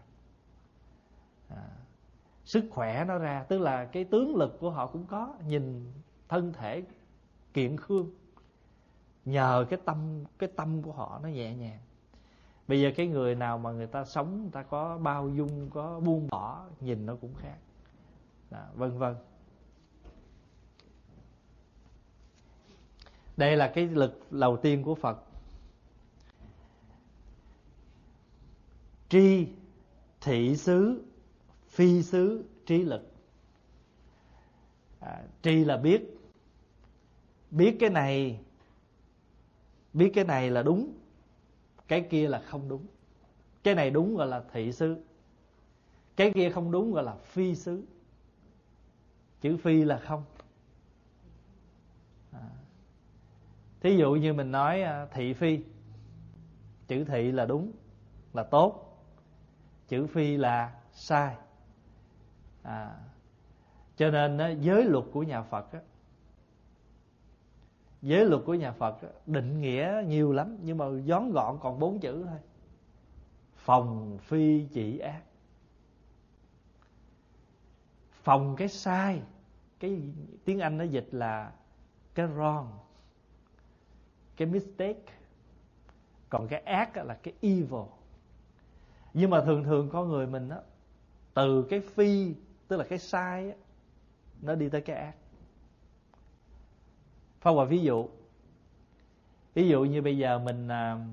sức khỏe nó ra. Tức là cái tướng lực của họ cũng có, nhìn thân thể kiện khương, nhờ cái tâm của họ nó nhẹ nhàng. Bây giờ cái người nào mà người ta sống, người ta có bao dung, có buông bỏ, nhìn nó cũng khác đó, vân vân. Đây là cái lực đầu tiên của Phật. Tri, thị xứ, phi xứ, trí lực. Tri là biết cái này là đúng, cái kia là không đúng. Cái này đúng gọi là thị xứ, cái kia không đúng gọi là phi xứ. Chữ phi là không. Thí dụ như mình nói thị phi, chữ thị là đúng, là tốt, chữ phi là sai. Cho nên giới luật của nhà Phật á, giới luật của nhà Phật á, định nghĩa nhiều lắm, nhưng mà vón gọn còn 4 chữ thôi: phòng phi chỉ ác. Phòng cái sai, cái tiếng Anh nó dịch là cái wrong, cái mistake. Còn cái ác là cái evil. Nhưng mà thường con người mình á, từ cái phi, tức là cái sai á, nó đi tới cái ác. Pháp Hòa ví dụ như bây giờ mình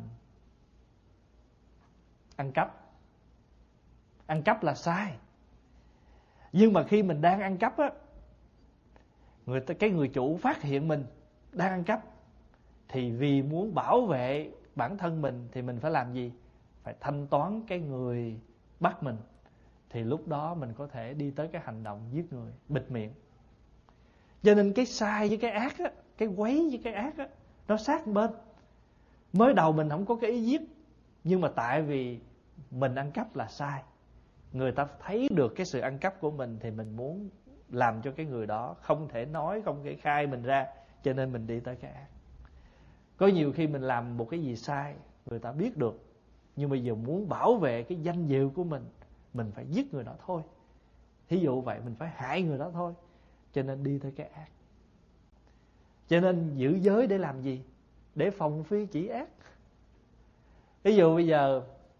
ăn cắp là sai. Nhưng mà khi mình đang ăn cắp á, cái người chủ phát hiện mình đang ăn cắp, thì vì muốn bảo vệ bản thân mình thì mình phải làm gì? Phải thanh toán cái người bắt mình. Thì lúc đó mình có thể đi tới cái hành động giết người, bịt miệng. Cho nên cái sai với cái ác á, cái quấy với cái ác á, nó sát bên. Mới đầu mình không có cái ý giết, nhưng mà tại vì mình ăn cắp là sai, người ta thấy được cái sự ăn cắp của mình, thì mình muốn làm cho cái người đó không thể nói, không thể khai mình ra, cho nên mình đi tới cái ác. Có nhiều khi mình làm một cái gì sai, người ta biết được, nhưng bây giờ muốn bảo vệ cái danh dự của mình phải giết người đó thôi. Thí dụ vậy, mình phải hại người đó thôi, cho nên đi theo cái ác. Cho nên giữ giới để làm gì? Để phòng phi chỉ ác. Ví dụ bây giờ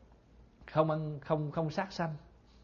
không sát sanh.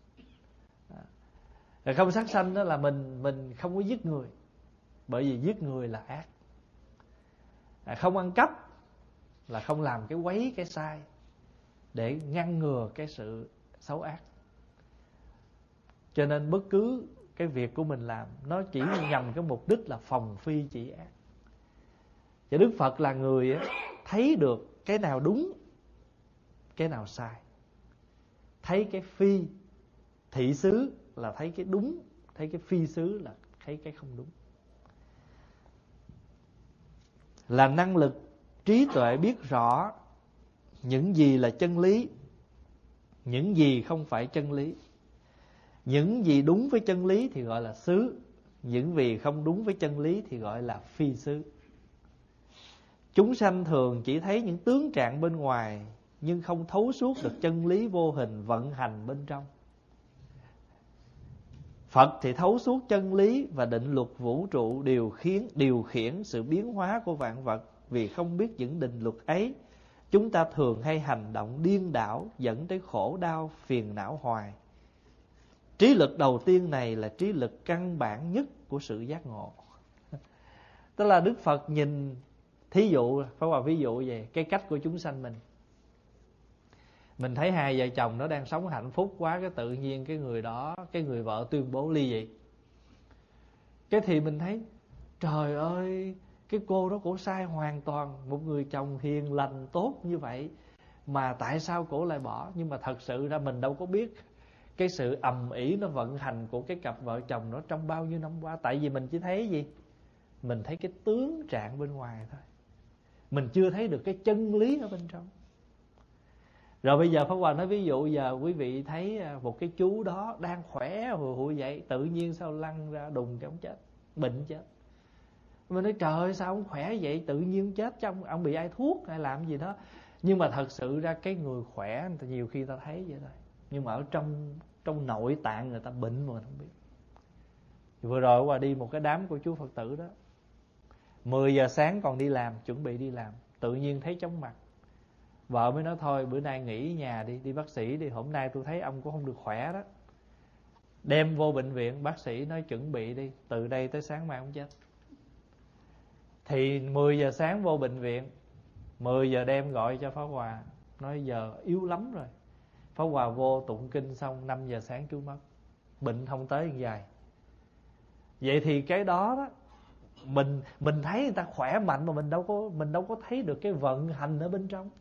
Không sát sanh đó là mình không có giết người, bởi vì giết người là ác. Không ăn cắp là không làm cái quấy cái sai, để ngăn ngừa cái sự xấu ác. Cho nên bất cứ cái việc của mình làm, nó chỉ nhằm cái mục đích là phòng phi chỉ ác. Và Đức Phật là người thấy được cái nào đúng, cái nào sai. Thấy cái phi thị xứ là thấy cái đúng, thấy cái phi xứ là thấy cái không đúng. Là năng lực trí tuệ biết rõ những gì là chân lý, những gì không phải chân lý. Những gì đúng với chân lý thì gọi là xứ, những gì không đúng với chân lý thì gọi là phi xứ. Chúng sanh thường chỉ thấy những tướng trạng bên ngoài, nhưng không thấu suốt được chân lý vô hình vận hành bên trong. Phật thì thấu suốt chân lý và định luật vũ trụ điều khiển sự biến hóa của vạn vật. Vì không biết những định luật ấy, chúng ta thường hay hành động điên đảo, dẫn tới khổ đau, phiền não hoài. Trí lực đầu tiên này là trí lực căn bản nhất của sự giác ngộ. Tức là Đức Phật nhìn, thí dụ, phải vào ví dụ về cái cách của chúng sanh mình thấy hai vợ chồng nó đang sống hạnh phúc quá, cái tự nhiên cái người đó, cái người vợ tuyên bố ly dị. Cái thì mình thấy trời ơi, cái cô đó cổ sai hoàn toàn. Một người chồng hiền lành tốt như vậy mà tại sao cổ lại bỏ? Nhưng mà thật sự ra mình đâu có biết cái sự ầm ĩ nó vận hành của cái cặp vợ chồng nó trong bao nhiêu năm qua. Tại vì mình chỉ thấy gì? Mình thấy cái tướng trạng bên ngoài thôi, mình chưa thấy được cái chân lý ở bên trong. Rồi bây giờ Pháp Hòa nói ví dụ, giờ quý vị thấy một cái chú đó đang khỏe hùi hụi vậy, tự nhiên sao lăn ra đùng cái ông chết, bệnh chết. Mình nói trời ơi, sao ông khỏe vậy, tự nhiên chết, chứ ông bị ai thuốc hay làm gì đó. Nhưng mà thật sự ra cái người khỏe nhiều khi ta thấy vậy thôi, nhưng mà ở trong nội tạng người ta bệnh mà mình không biết. Vừa rồi qua đi một cái đám của chú Phật tử đó, 10 giờ sáng còn đi làm, chuẩn bị đi làm, tự nhiên thấy chóng mặt. Vợ mới nói thôi bữa nay nghỉ nhà đi bác sĩ đi, hôm nay tôi thấy ông cũng không được khỏe đó. Đem vô bệnh viện, bác sĩ nói chuẩn bị đi, từ đây tới sáng mai ông chết. Thì 10 giờ sáng vô bệnh viện, 10 giờ đêm gọi cho Pháp Hòa, nói giờ yếu lắm rồi. Pháp Hòa vô tụng kinh xong 5 giờ sáng chú mất. Bệnh không tới dài. Vậy thì cái đó mình thấy người ta khỏe mạnh mà mình đâu có thấy được cái vận hành ở bên trong.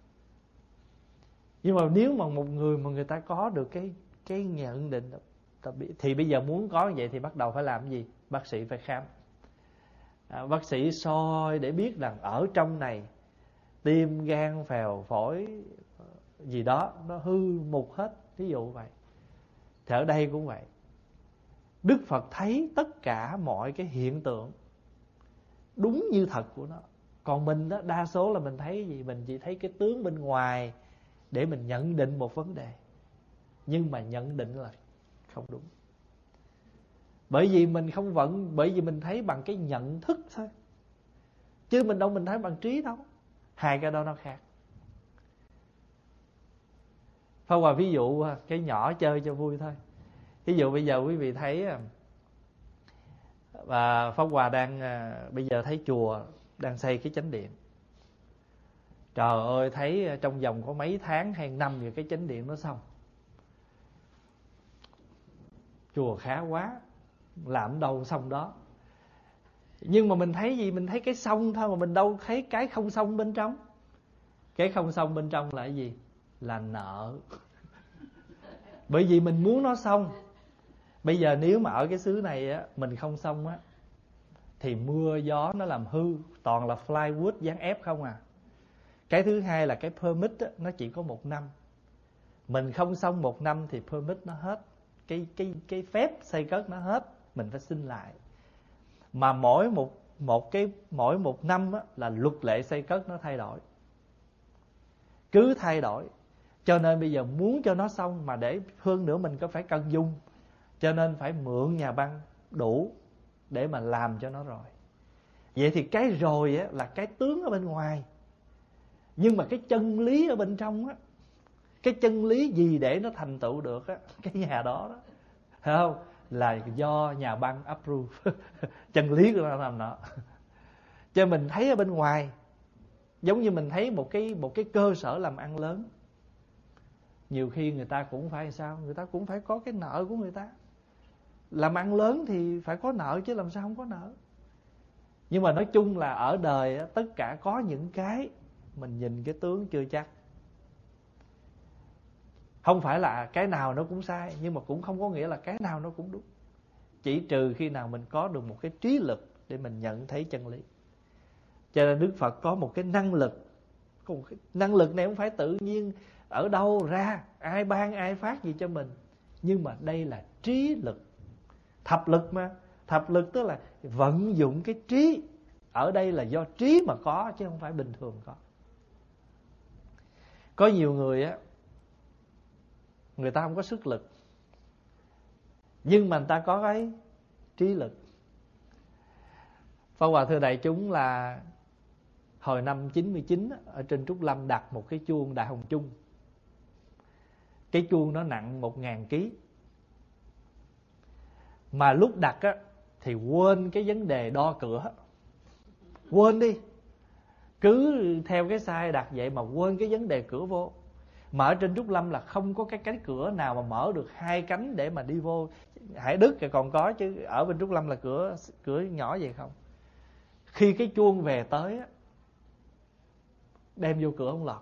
Nhưng mà nếu mà một người mà người ta có được cái nhận định thì bây giờ muốn có như vậy thì bắt đầu phải làm gì? Bác sĩ phải khám. Bác sĩ soi để biết rằng ở trong này tim, gan, phèo, phổi gì đó nó hư mục hết, ví dụ vậy. Thì ở đây cũng vậy. Đức Phật thấy tất cả mọi cái hiện tượng đúng như thật của nó. Còn mình đó, đa số là mình thấy gì? Mình chỉ thấy cái tướng bên ngoài để mình nhận định một vấn đề, nhưng mà nhận định là không đúng. Bởi vì mình không bởi vì mình thấy bằng cái nhận thức thôi, chứ mình thấy bằng trí đâu. Hai cái đó nó khác. Pháp Hòa ví dụ cái nhỏ chơi cho vui thôi. Ví dụ bây giờ quý vị thấy và Pháp Hòa đang bây giờ thấy chùa đang xây cái chánh điện. Trời ơi, thấy trong vòng có mấy tháng hay năm rồi cái chánh điện nó xong. Chùa khá quá, làm đâu xong đó. Nhưng mà mình thấy gì? Mình thấy cái xong thôi mà mình đâu thấy cái không xong bên trong. Cái không xong bên trong là cái gì? Là nợ. Bởi vì mình muốn nó xong. Bây giờ nếu mà ở cái xứ này á, mình không xong á, thì mưa gió nó làm hư, toàn là plywood dán ép không à. Cái thứ hai là cái permit á, nó chỉ có 1 năm. Mình không xong 1 năm thì permit nó hết, cái phép xây cất nó hết, mình phải xin lại. Mà mỗi một năm á, là luật lệ xây cất nó thay đổi, cứ thay đổi. Cho nên bây giờ muốn cho nó xong mà để hơn nữa mình có phải cần dùng Cho nên phải mượn nhà băng đủ để mà làm cho nó rồi. Vậy thì cái rồi á, là cái tướng ở bên ngoài. Nhưng mà cái chân lý ở bên trong á, cái chân lý gì để nó thành tựu được á, cái nhà đó đó, thấy không? Là do nhà băng approve. Chân lý của nó nằm đó. Cho mình thấy ở bên ngoài, giống như mình thấy một cái cơ sở làm ăn lớn, nhiều khi người ta cũng phải sao? Người ta cũng phải có cái nợ của người ta. Làm ăn lớn thì phải có nợ chứ làm sao không có nợ. Nhưng mà nói chung là ở đời á, tất cả có những cái mình nhìn cái tướng chưa chắc. Không phải là cái nào nó cũng sai, nhưng mà cũng không có nghĩa là cái nào nó cũng đúng. Chỉ trừ khi nào mình có được một cái trí lực để mình nhận thấy chân lý. Cho nên Đức Phật có một cái năng lực. Cái năng lực này không phải tự nhiên ở đâu ra, ai ban ai phát gì cho mình. Nhưng mà đây là trí lực. Thập lực mà. Thập lực tức là vận dụng cái trí. Ở đây là do trí mà có, chứ không phải bình thường có. Có nhiều người á, người ta không có sức lực, nhưng mà người ta có cái trí lực. Pháp Hòa thưa đại chúng là hồi năm 99 ở trên Trúc Lâm đặt một cái chuông Đại Hồng Chung. Cái chuông nó nặng 1000 kg. Mà lúc đặt á thì quên cái vấn đề đo cửa. Quên đi. Cứ theo cái size đặt vậy mà quên cái vấn đề cửa vô. Mà ở trên Trúc Lâm là không có cái cánh cửa nào mà mở được 2 cánh để mà đi vô. Hải Đức thì còn có, chứ ở bên Trúc Lâm là cửa nhỏ vậy không. Khi cái chuông về tới á, đem vô cửa không lọt.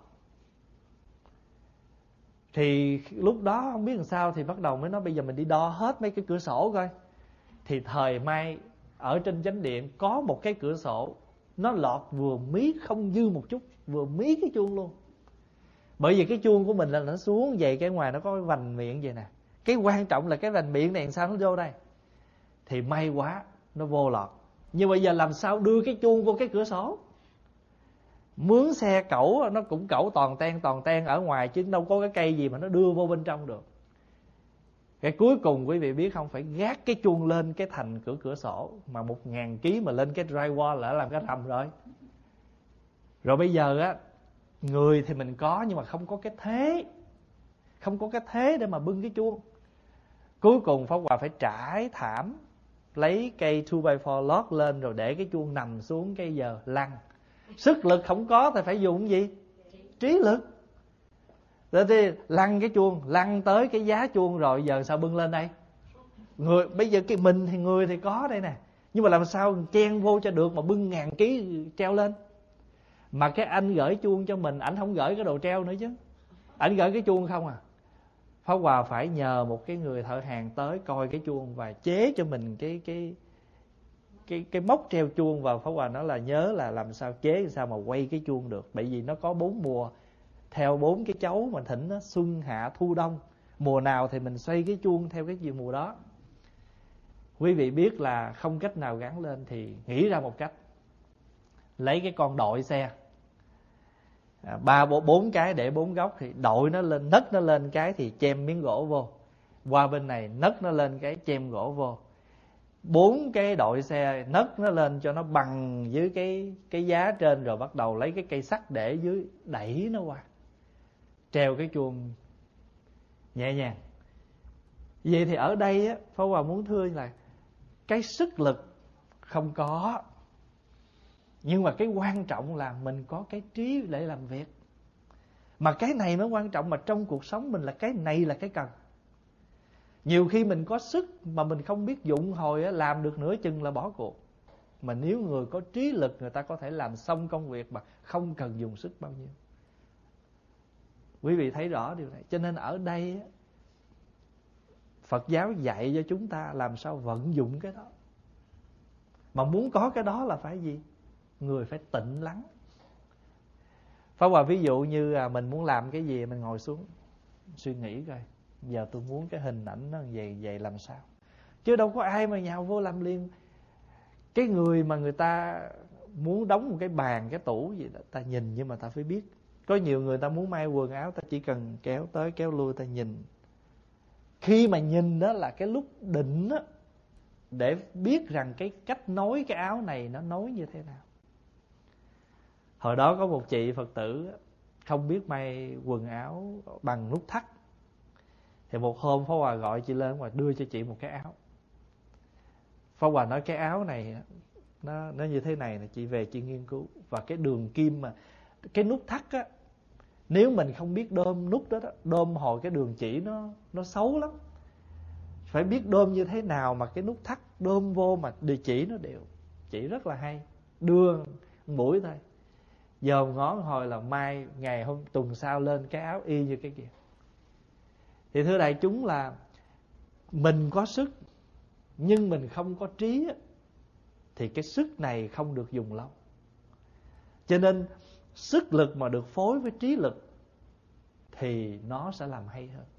Thì lúc đó không biết làm sao thì bắt đầu mới nói bây giờ mình đi đo hết mấy cái cửa sổ coi. Thì thời may ở trên chánh điện có một cái cửa sổ, nó lọt vừa mí không dư một chút, vừa mí cái chuông luôn. Bởi vì cái chuông của mình là nó xuống vậy, cái ngoài nó có cái vành miệng vậy nè. Cái quan trọng là cái vành miệng này làm sao nó vô đây. Thì may quá nó vô lọt. Nhưng bây giờ làm sao đưa cái chuông vô cái cửa sổ. Mướn xe cẩu nó cũng cẩu toàn ten ở ngoài, chứ đâu có cái cây gì mà nó đưa vô bên trong được. Cái cuối cùng quý vị biết không, phải gác cái chuông lên cái thành cửa sổ. Mà 1000 kg mà lên cái drywall là làm cái rầm rồi. Rồi bây giờ á, người thì mình có nhưng mà không có cái thế. Không có cái thế để mà bưng cái chuông. Cuối cùng Pháp Hòa phải trải thảm, lấy cây 2x4 lót lên rồi để cái chuông nằm xuống, cái giờ lăn. Sức lực không có thì phải dùng gì? Trí lực. Rồi thì lăn cái chuông, lăn tới cái giá chuông rồi giờ sao bưng lên đây? Bây giờ cái mình thì người thì có đây nè, nhưng mà làm sao chen vô cho được mà bưng 1000 kg treo lên. Mà cái anh gửi chuông cho mình, ảnh không gửi cái đồ treo nữa chứ, ảnh gửi cái chuông không à. Pháp Hòa phải nhờ một cái người thợ hàn tới coi cái chuông và chế cho mình cái móc treo chuông vào. Pháp Hòa nói là nhớ là làm sao chế sao mà quay cái chuông được, bởi vì nó có 4 mùa theo 4 cái chấu mà thỉnh nó, xuân hạ thu đông. Mùa nào thì mình xoay cái chuông theo cái gì mùa đó. Quý vị biết là không cách nào gắn lên thì nghĩ ra một cách. Lấy cái con đội xe 3-4 cái để 4 góc, thì đội nó lên, nấc nó lên cái thì chêm miếng gỗ vô. Qua bên này nấc nó lên cái chêm gỗ vô. 4 cái đội xe nấc nó lên cho nó bằng dưới cái giá trên, rồi bắt đầu lấy cái cây sắt để dưới đẩy nó qua, treo cái chuông nhẹ nhàng. Vậy thì ở đây á, Pháp Hòa muốn thưa là cái sức lực không có, nhưng mà cái quan trọng là mình có cái trí để làm việc. Mà cái này mới quan trọng, mà trong cuộc sống mình là cái này là cái cần. Nhiều khi mình có sức mà mình không biết dụng hồi á, làm được nửa chừng là bỏ cuộc. Mà nếu người có trí lực, người ta có thể làm xong công việc mà không cần dùng sức bao nhiêu. Quý vị thấy rõ điều này. Cho nên ở đây á, Phật giáo dạy cho chúng ta làm sao vận dụng cái đó. Mà muốn có cái đó là phải gì? Người phải tịnh lắng. Pháp Hòa ví dụ như mình muốn làm cái gì, mình ngồi xuống suy nghĩ coi, giờ tôi muốn cái hình ảnh nó vậy làm sao. Chứ đâu có ai mà nhào vô làm liền. Cái người mà người ta muốn đóng một cái bàn, cái tủ gì đó, ta nhìn nhưng mà ta phải biết. Có nhiều người ta muốn may quần áo, ta chỉ cần kéo tới kéo lui, ta nhìn. Khi mà nhìn đó là cái lúc định đó, để biết rằng cái cách nối cái áo này nó nối như thế nào. Hồi đó có một chị Phật tử không biết may quần áo bằng nút thắt. Thì một hôm Pháp Hòa gọi chị lên và đưa cho chị một cái áo. Pháp Hòa nói cái áo này nó như thế này, là chị về chị nghiên cứu. Và cái đường kim mà cái nút thắt á, nếu mình không biết đơm nút đó, đơm hồi cái đường chỉ nó xấu lắm. Phải biết đơm như thế nào mà cái nút thắt đơm vô mà địa chỉ nó đều. Chỉ rất là hay. Đưa mũi thôi, dòm ngón hồi là mai ngày hôm tuần sau lên cái áo y như cái kia. Thì thưa đại chúng là mình có sức nhưng mình không có trí thì cái sức này không được dùng lâu. Cho nên sức lực mà được phối với trí lực thì nó sẽ làm hay hơn.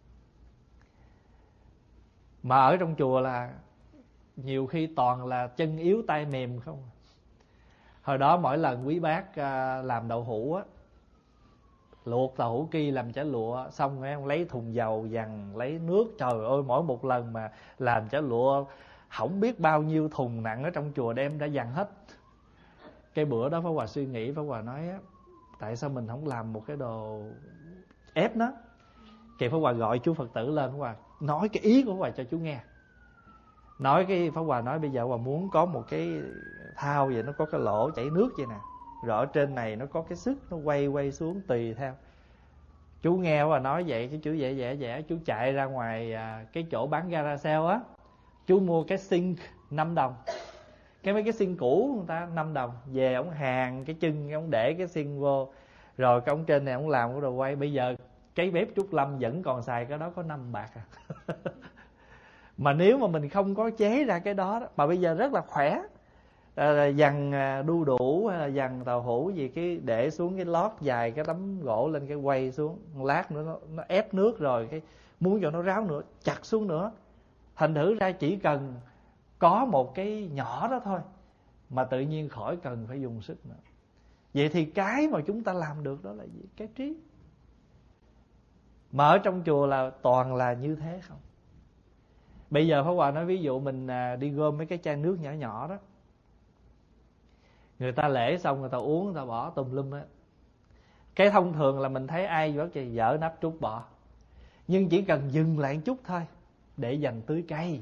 Mà ở trong chùa là nhiều khi toàn là chân yếu tay mềm không. Hồi đó mỗi lần quý bác làm đậu hũ á, luộc đậu hũ ki làm chả lụa, xong rồi ông lấy thùng dầu dằn, lấy nước. Trời ơi, mỗi một lần mà làm chả lụa không biết bao nhiêu thùng nặng ở trong chùa đem đã dằn hết. Cái bữa đó Pháp Hòa suy nghĩ, Pháp Hòa nói á, tại sao mình không làm một cái đồ ép nó. Thì Pháp Hòa gọi chú Phật tử lên, Pháp Hòa nói cái ý của Pháp Hòa cho chú nghe. Nói cái Pháp Hòa nói bây giờ Pháp Hòa muốn có một cái thao vậy, nó có cái lỗ chảy nước vậy nè, rồi ở trên này nó có cái sức nó quay xuống tùy theo. Chú nghe Pháp Hòa nói vậy, cái chú vẽ chú chạy ra ngoài cái chỗ bán gara sale á, chú mua cái sink 5 đồng. Mấy cái sink cũ người ta 5 đồng. Về ổng hàng cái chân, ổng để cái sink vô, rồi cái ổng trên này ổng làm cái đồ quay. Bây giờ cái bếp Trúc Lâm vẫn còn xài cái đó có 5 bạc à. Mà nếu mà mình không có chế ra cái đó, mà bây giờ rất là khỏe, dằn đu đủ hay là dằn tàu hũ gì, cái để xuống cái lót dài cái tấm gỗ lên, cái quay xuống một lát nữa nó ép nước, rồi cái muốn cho nó ráo nữa chặt xuống nữa. Thành thử ra chỉ cần có một cái nhỏ đó thôi mà tự nhiên khỏi cần phải dùng sức nữa. Vậy thì cái mà chúng ta làm được đó là gì? Cái trí. Mà ở trong chùa là toàn là như thế không. Bây giờ Pháp Hòa nói ví dụ mình đi gom mấy cái chai nước nhỏ nhỏ đó, người ta lễ xong người ta uống, người ta bỏ tùm lum á. Cái thông thường là mình thấy ai vớt thì dở nắp trút bỏ. Nhưng chỉ cần dừng lại một chút thôi để dành tưới cây,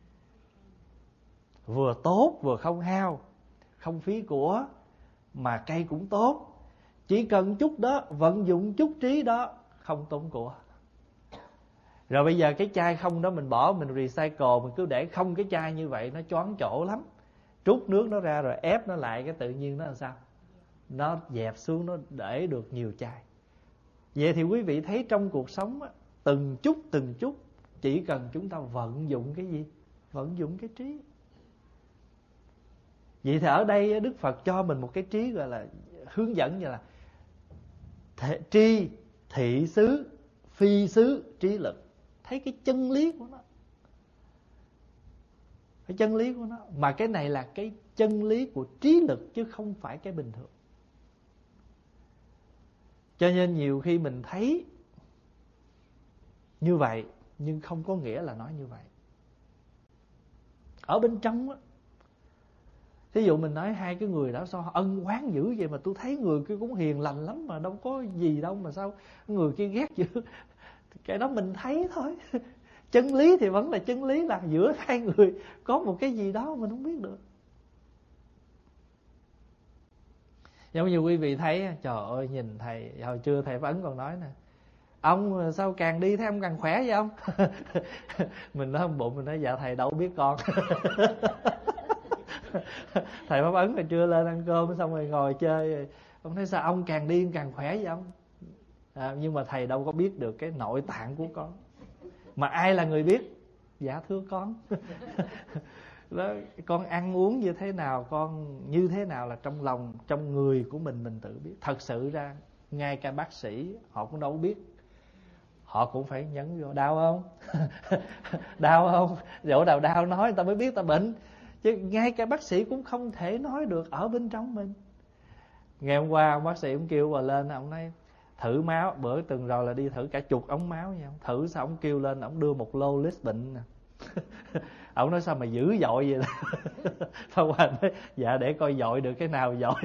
vừa tốt vừa không hao, không phí của, mà cây cũng tốt. Chỉ cần chút đó, vận dụng chút trí đó, không tốn của. Rồi bây giờ cái chai không đó mình bỏ, mình recycle, mình cứ để không cái chai như vậy nó choáng chỗ lắm. Trút nước nó ra rồi ép nó lại, cái tự nhiên nó làm sao? Nó dẹp xuống, nó để được nhiều chai. Vậy thì quý vị thấy trong cuộc sống á, từng chút chỉ cần chúng ta vận dụng cái gì? Vận dụng cái trí. Vậy thì ở đây Đức Phật cho mình một cái trí gọi là hướng dẫn như là tri, thị xứ, phi xứ, trí lực. Thấy cái chân lý của nó. Cái chân lý của nó. Mà cái này là cái chân lý của trí lực chứ không phải cái bình thường. Cho nên nhiều khi mình thấy như vậy nhưng không có nghĩa là nói như vậy. Ở bên trong á, thí dụ mình nói hai cái người đó sao ân oán dữ vậy, mà tôi thấy người kia cũng hiền lành lắm mà đâu có gì đâu, mà sao người kia ghét dữ. Cái đó mình thấy thôi. Chân lý thì vẫn là chân lý, là giữa hai người có một cái gì đó mình không biết được. Giống như quý vị thấy, trời ơi nhìn thầy, hồi trưa thầy Pháp Ấn còn nói nè, ông sao càng đi thấy ông càng khỏe vậy ông? Mình nói không bụng, mình nói dạ thầy đâu biết con. Thầy Pháp Ấn hồi trưa lên ăn cơm xong rồi ngồi chơi, ông thấy sao ông càng đi càng khỏe vậy ông? Nhưng mà thầy đâu có biết được cái nội tạng của con. Mà ai là người biết? Dạ thưa con. Đó, con ăn uống như thế nào, con như thế nào là trong lòng, trong người của mình tự biết. Thật sự ra ngay cả bác sĩ họ cũng đâu biết. Họ cũng phải nhấn vô đau không? Đau không? Chỗ nào đau nói người ta mới biết ta bệnh. Chứ ngay cả bác sĩ cũng không thể nói được ở bên trong mình. Ngày hôm qua ông bác sĩ ông kêu bà lên, ông nói thử máu. Bữa tuần rồi là đi thử cả chục ống máu nha. Thử sao ông kêu lên, ông đưa một lô Lisbon nè. Ông nói sao mà dữ dội vậy đó. Pháp Hòa nói dạ để coi dội được cái nào dội.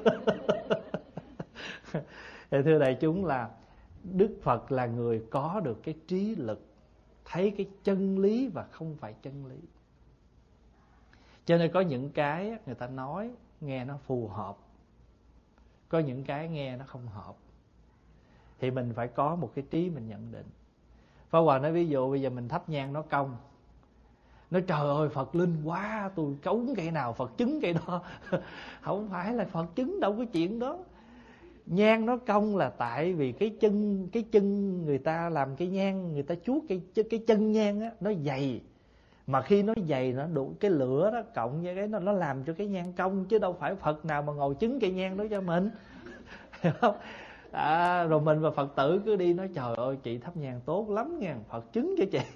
Thì thưa đại chúng, là Đức Phật là người có được cái trí lực, thấy cái chân lý và không phải chân lý. Cho nên có những cái người ta nói nghe nó phù hợp, có những cái nghe nó không hợp, thì mình phải có một cái trí mình nhận định. Pháp Hòa nói ví dụ bây giờ mình thắp nhang nó cong, nói trời ơi Phật linh quá, tôi cúng cây nào Phật chứng cây đó. Không phải là Phật chứng, đâu có chuyện đó. Nhang nó cong là tại vì cái chân người ta làm cái nhang, người ta chuốt cái chân nhang á, nó dày. Mà khi nó dày, nó đủ cái lửa đó cộng với cái nó làm cho cái nhang cong, chứ đâu phải Phật nào mà ngồi chứng cây nhang đó cho mình. Hiểu không? Rồi mình và Phật tử cứ đi nói trời ơi chị thắp nhang tốt lắm nha, Phật chứng cho chị.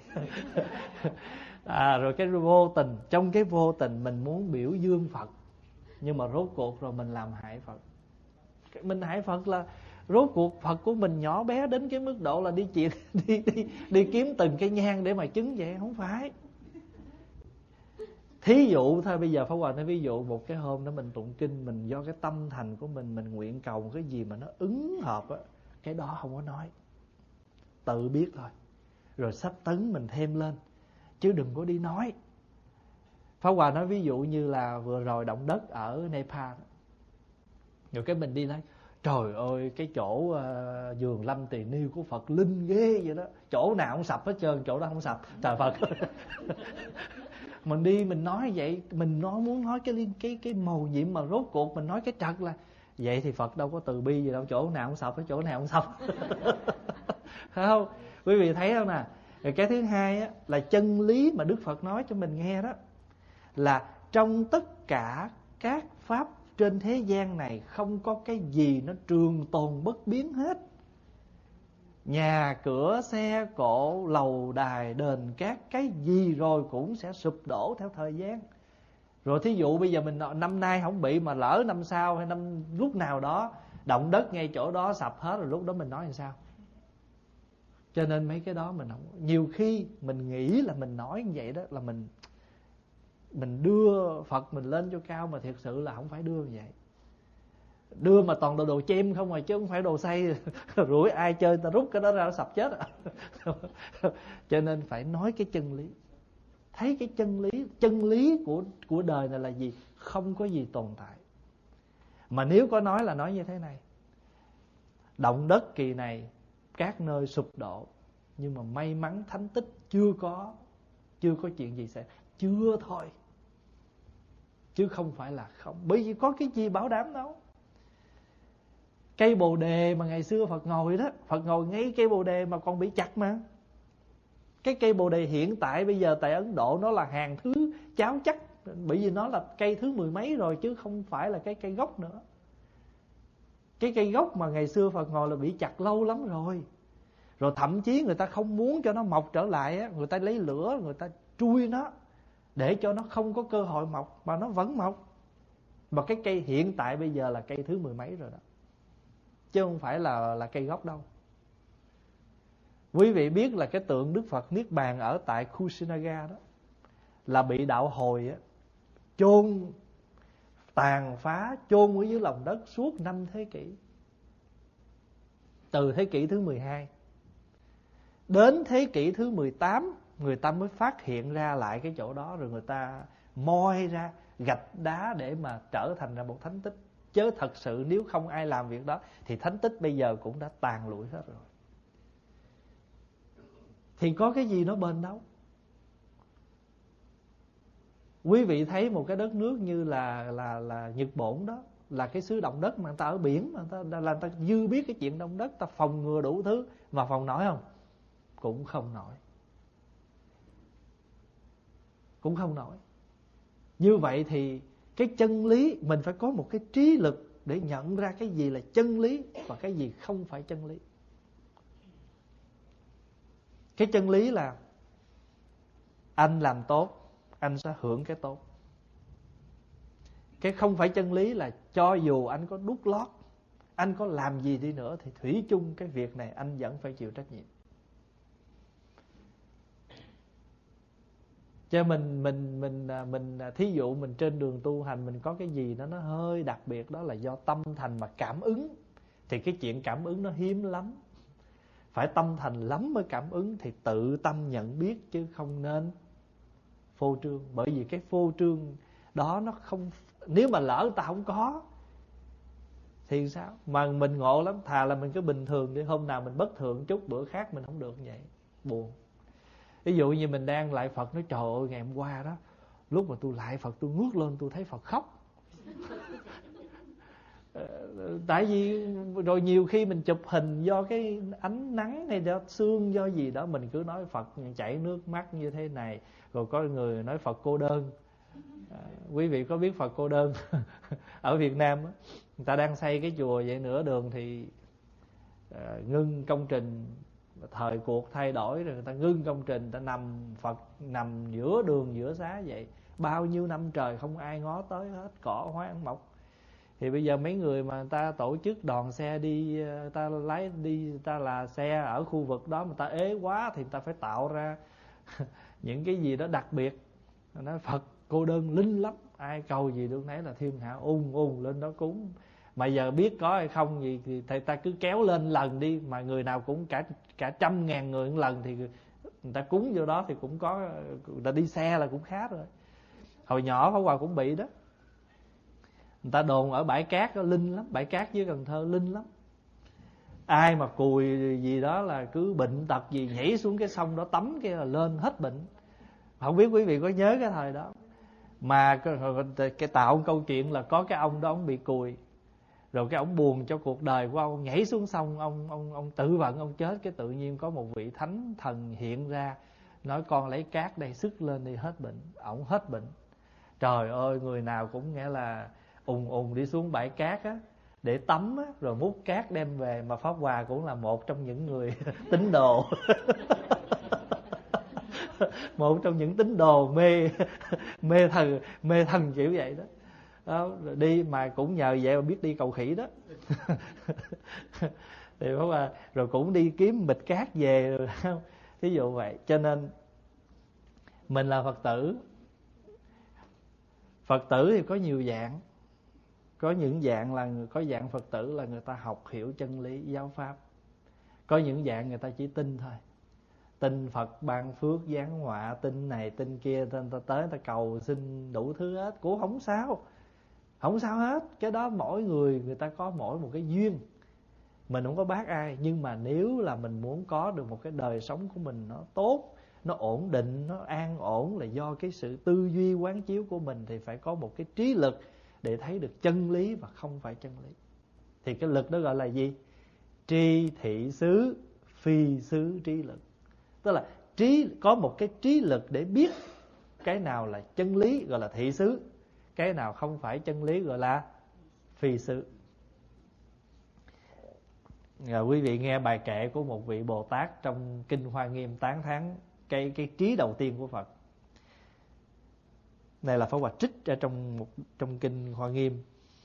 Rồi cái vô tình, trong cái vô tình mình muốn biểu dương Phật, nhưng mà rốt cuộc rồi mình làm hại Phật. Mình hại Phật là rốt cuộc Phật của mình nhỏ bé đến cái mức độ là đi kiếm từng cái nhang để mà chứng vậy. Không phải. Thí dụ thôi, bây giờ Pháp Hòa nói ví dụ một cái hôm đó mình tụng kinh, mình do cái tâm thành của mình nguyện cầu một cái gì mà nó ứng hợp á, cái đó không có nói, tự biết thôi. Rồi sắp tấn mình thêm lên, chứ đừng có đi nói. Pháp Hòa nói ví dụ như là vừa rồi động đất ở Nepal, rồi cái mình đi nói trời ơi cái chỗ vườn lâm tỳ niêu của Phật linh ghê vậy đó, chỗ nào cũng sập hết trơn, chỗ đó không sập, trời Phật. Mình đi mình nói vậy, mình muốn nói cái mầu nhiệm, mà rốt cuộc mình nói cái trật là vậy thì Phật đâu có từ bi gì đâu, chỗ nào cũng sập, chỗ nào cũng sập. Phải không? Quý vị thấy không nè? Rồi cái thứ hai á, là chân lý mà Đức Phật nói cho mình nghe đó, là trong tất cả các pháp trên thế gian này không có cái gì nó trường tồn bất biến hết. Nhà cửa xe cộ lầu đài đền cát, cái gì rồi cũng sẽ sụp đổ theo thời gian. Rồi thí dụ bây giờ mình năm nay không bị, mà lỡ năm sau hay năm lúc nào đó động đất ngay chỗ đó sập hết, rồi lúc đó mình nói làm sao? Cho nên mấy cái đó mình không, nhiều khi mình nghĩ là mình nói như vậy đó là mình đưa Phật mình lên cho cao, mà thiệt sự là không phải đưa như vậy. Đưa mà toàn đồ chem không, chứ không phải đồ xây. Rủi ai chơi ta rút cái đó ra nó sập chết. Cho nên phải nói cái chân lý. Thấy cái chân lý của đời này là gì? Không có gì tồn tại. Mà nếu có nói là nói như thế này: động đất kỳ này các nơi sụp đổ, nhưng mà may mắn thánh tích chưa có chuyện gì xảy ra. Chưa thôi, chứ không phải là không. Bởi vì có cái gì bảo đảm đâu. Cây bồ đề mà ngày xưa Phật ngồi đó, Phật ngồi ngay cây bồ đề mà còn bị chặt mà. Cái cây bồ đề hiện tại bây giờ tại Ấn Độ nó là hàng thứ cháo chắc, bởi vì nó là cây thứ 10 mấy rồi, chứ không phải là cái cây gốc nữa. Cái cây gốc mà ngày xưa Phật ngồi là bị chặt lâu lắm rồi. Rồi thậm chí người ta không muốn cho nó mọc trở lại á, người ta lấy lửa, người ta trui nó để cho nó không có cơ hội mọc, mà nó vẫn mọc. Mà cái cây hiện tại bây giờ là cây thứ 10 mấy rồi đó, chứ không phải là cây gốc đâu. Quý vị biết là cái tượng Đức Phật Niết Bàn ở tại Kusinaga đó là bị đạo hồi á, chôn tàn phá, chôn ở dưới lòng đất suốt 5 thế kỷ. Từ thế kỷ thứ 12 đến thế kỷ thứ 18, người ta mới phát hiện ra lại cái chỗ đó, rồi người ta moi ra gạch đá để mà trở thành ra một thánh tích. Chứ thật sự nếu không ai làm việc đó thì thánh tích bây giờ cũng đã tàn lụi hết rồi. Thì có cái gì nó bền đâu. Quý vị thấy một cái đất nước như là Nhật Bản đó, là cái xứ động đất mà người ta ở biển, mà người ta dư biết cái chuyện động đất, ta phòng ngừa đủ thứ, mà phòng nổi không? Cũng không nổi. Cũng không nổi. Như vậy thì cái chân lý, mình phải có một cái trí lực để nhận ra cái gì là chân lý và cái gì không phải chân lý. Cái chân lý là anh làm tốt, anh sẽ hưởng cái tốt. Cái không phải chân lý là cho dù anh có đút lót, anh có làm gì đi nữa thì thủy chung cái việc này anh vẫn phải chịu trách nhiệm. Cho mình thí dụ mình trên đường tu hành, mình có cái gì đó nó hơi đặc biệt, đó là do tâm thành mà cảm ứng, thì cái chuyện cảm ứng nó hiếm lắm. Phải tâm thành lắm mới cảm ứng, thì tự tâm nhận biết chứ không nên phô trương. Bởi vì cái phô trương đó nó không, nếu mà lỡ ta không có thì sao? Mà mình ngộ lắm, thà là mình cứ bình thường đi, hôm nào mình bất thường chút, bữa khác mình không được như vậy, buồn. Ví dụ như mình đang lại Phật, nói trời ơi ngày hôm qua đó, lúc mà tôi lại Phật tôi ngước lên tôi thấy Phật khóc. Tại vì rồi nhiều khi mình chụp hình do cái ánh nắng hay do sương do gì đó, mình cứ nói Phật chảy nước mắt như thế này. Rồi có người nói Phật cô đơn. Quý vị có biết Phật cô đơn? Ở Việt Nam á, người ta đang xây cái chùa vậy, nửa đường thì ngưng công trình. Thời cuộc thay đổi rồi người ta ngưng công trình, người ta nằm Phật nằm giữa đường giữa xá vậy, bao nhiêu năm trời không ai ngó tới hết, cỏ hoang mọc. Thì bây giờ mấy người mà người ta tổ chức đoàn xe đi, ta lái đi, ta là xe ở khu vực đó mà ta ế quá, thì người ta phải tạo ra những cái gì đó đặc biệt. Nói Phật cô đơn linh lắm, ai cầu gì được nấy là thiên hạ lên đó cúng. Mà giờ biết có hay không gì thì thầy ta cứ kéo lên lần đi, mà người nào cũng cả 100.000 người một lần, thì người ta cúng vô đó thì cũng có, người ta đi xe là cũng khá rồi. Hồi nhỏ Pháp Hòa cũng bị đó. Người ta đồn ở bãi cát đó linh lắm, bãi cát dưới Cần Thơ linh lắm. Ai mà cùi gì đó là cứ bệnh tật gì nhảy xuống cái sông đó tắm cái là lên hết bệnh. Không biết quý vị có nhớ cái thời đó. Mà cái tạo câu chuyện là có cái ông đó ông bị cùi, rồi cái ông buồn cho cuộc đời của ông, nhảy xuống sông, ông tự vận ông chết. Cái tự nhiên có một vị thánh thần hiện ra, nói con lấy cát đây sức lên đi hết bệnh. Ổng hết bệnh. Trời ơi, người nào cũng nghĩa là ùn đi xuống bãi cát á để tắm á, rồi múc cát đem về. Mà Pháp Hòa cũng là một trong những người tín đồ một trong những tín đồ mê thần kiểu vậy đó. Đó, rồi đi mà cũng nhờ vậy mà biết đi cầu khỉ đó. Thì Pháp Hòa rồi cũng đi kiếm bịch cát về rồi, không? Thí dụ vậy. Cho nên mình là Phật tử. Phật tử thì có nhiều dạng. Có những dạng là có dạng Phật tử là người ta học hiểu chân lý giáo pháp. Có những dạng người ta chỉ tin thôi, tin Phật ban phước giáng họa, tin này tin kia, người ta tới người ta cầu xin đủ thứ hết, cũng không sao. Không sao hết. Cái đó mỗi người ta có mỗi một cái duyên, mình không có bác ai. Nhưng mà nếu là mình muốn có được một cái đời sống của mình nó tốt, nó ổn định, nó an ổn, là do cái sự tư duy quán chiếu của mình, thì phải có một cái trí lực để thấy được chân lý và không phải chân lý. Thì cái lực đó gọi là gì? Tri thị xứ phi xứ trí lực. Tức là có một cái trí lực để biết cái nào là chân lý gọi là thị xứ, cái nào không phải chân lý gọi là phi xứ. Quý vị nghe bài kệ của một vị Bồ Tát trong Kinh Hoa Nghiêm tán thán cái trí đầu tiên của Phật. Này là Pháp Hòa trích ra trong Kinh Hoa Nghiêm.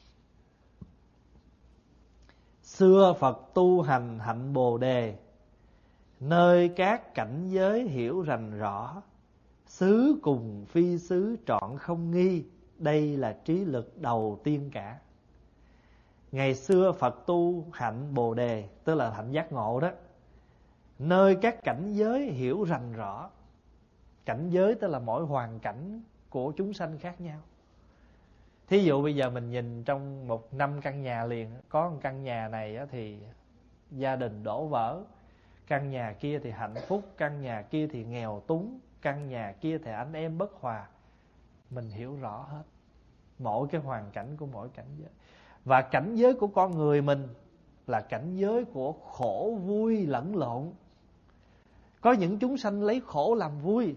Xưa Phật tu hành hạnh Bồ Đề, nơi các cảnh giới hiểu rành rõ, xứ cùng phi xứ trọn không nghi, đây là trí lực đầu tiên cả. Ngày xưa Phật tu hạnh Bồ Đề, tức là hạnh giác ngộ đó, nơi các cảnh giới hiểu rành rõ. Cảnh giới tức là mỗi hoàn cảnh của chúng sanh khác nhau. Thí dụ bây giờ mình nhìn trong 5 căn nhà liền, có một căn nhà này thì gia đình đổ vỡ, căn nhà kia thì hạnh phúc, căn nhà kia thì nghèo túng, căn nhà kia thì anh em bất hòa. Mình hiểu rõ hết mỗi cái hoàn cảnh của mỗi cảnh giới. Và cảnh giới của con người mình là cảnh giới của khổ vui lẫn lộn. Có những chúng sanh lấy khổ làm vui.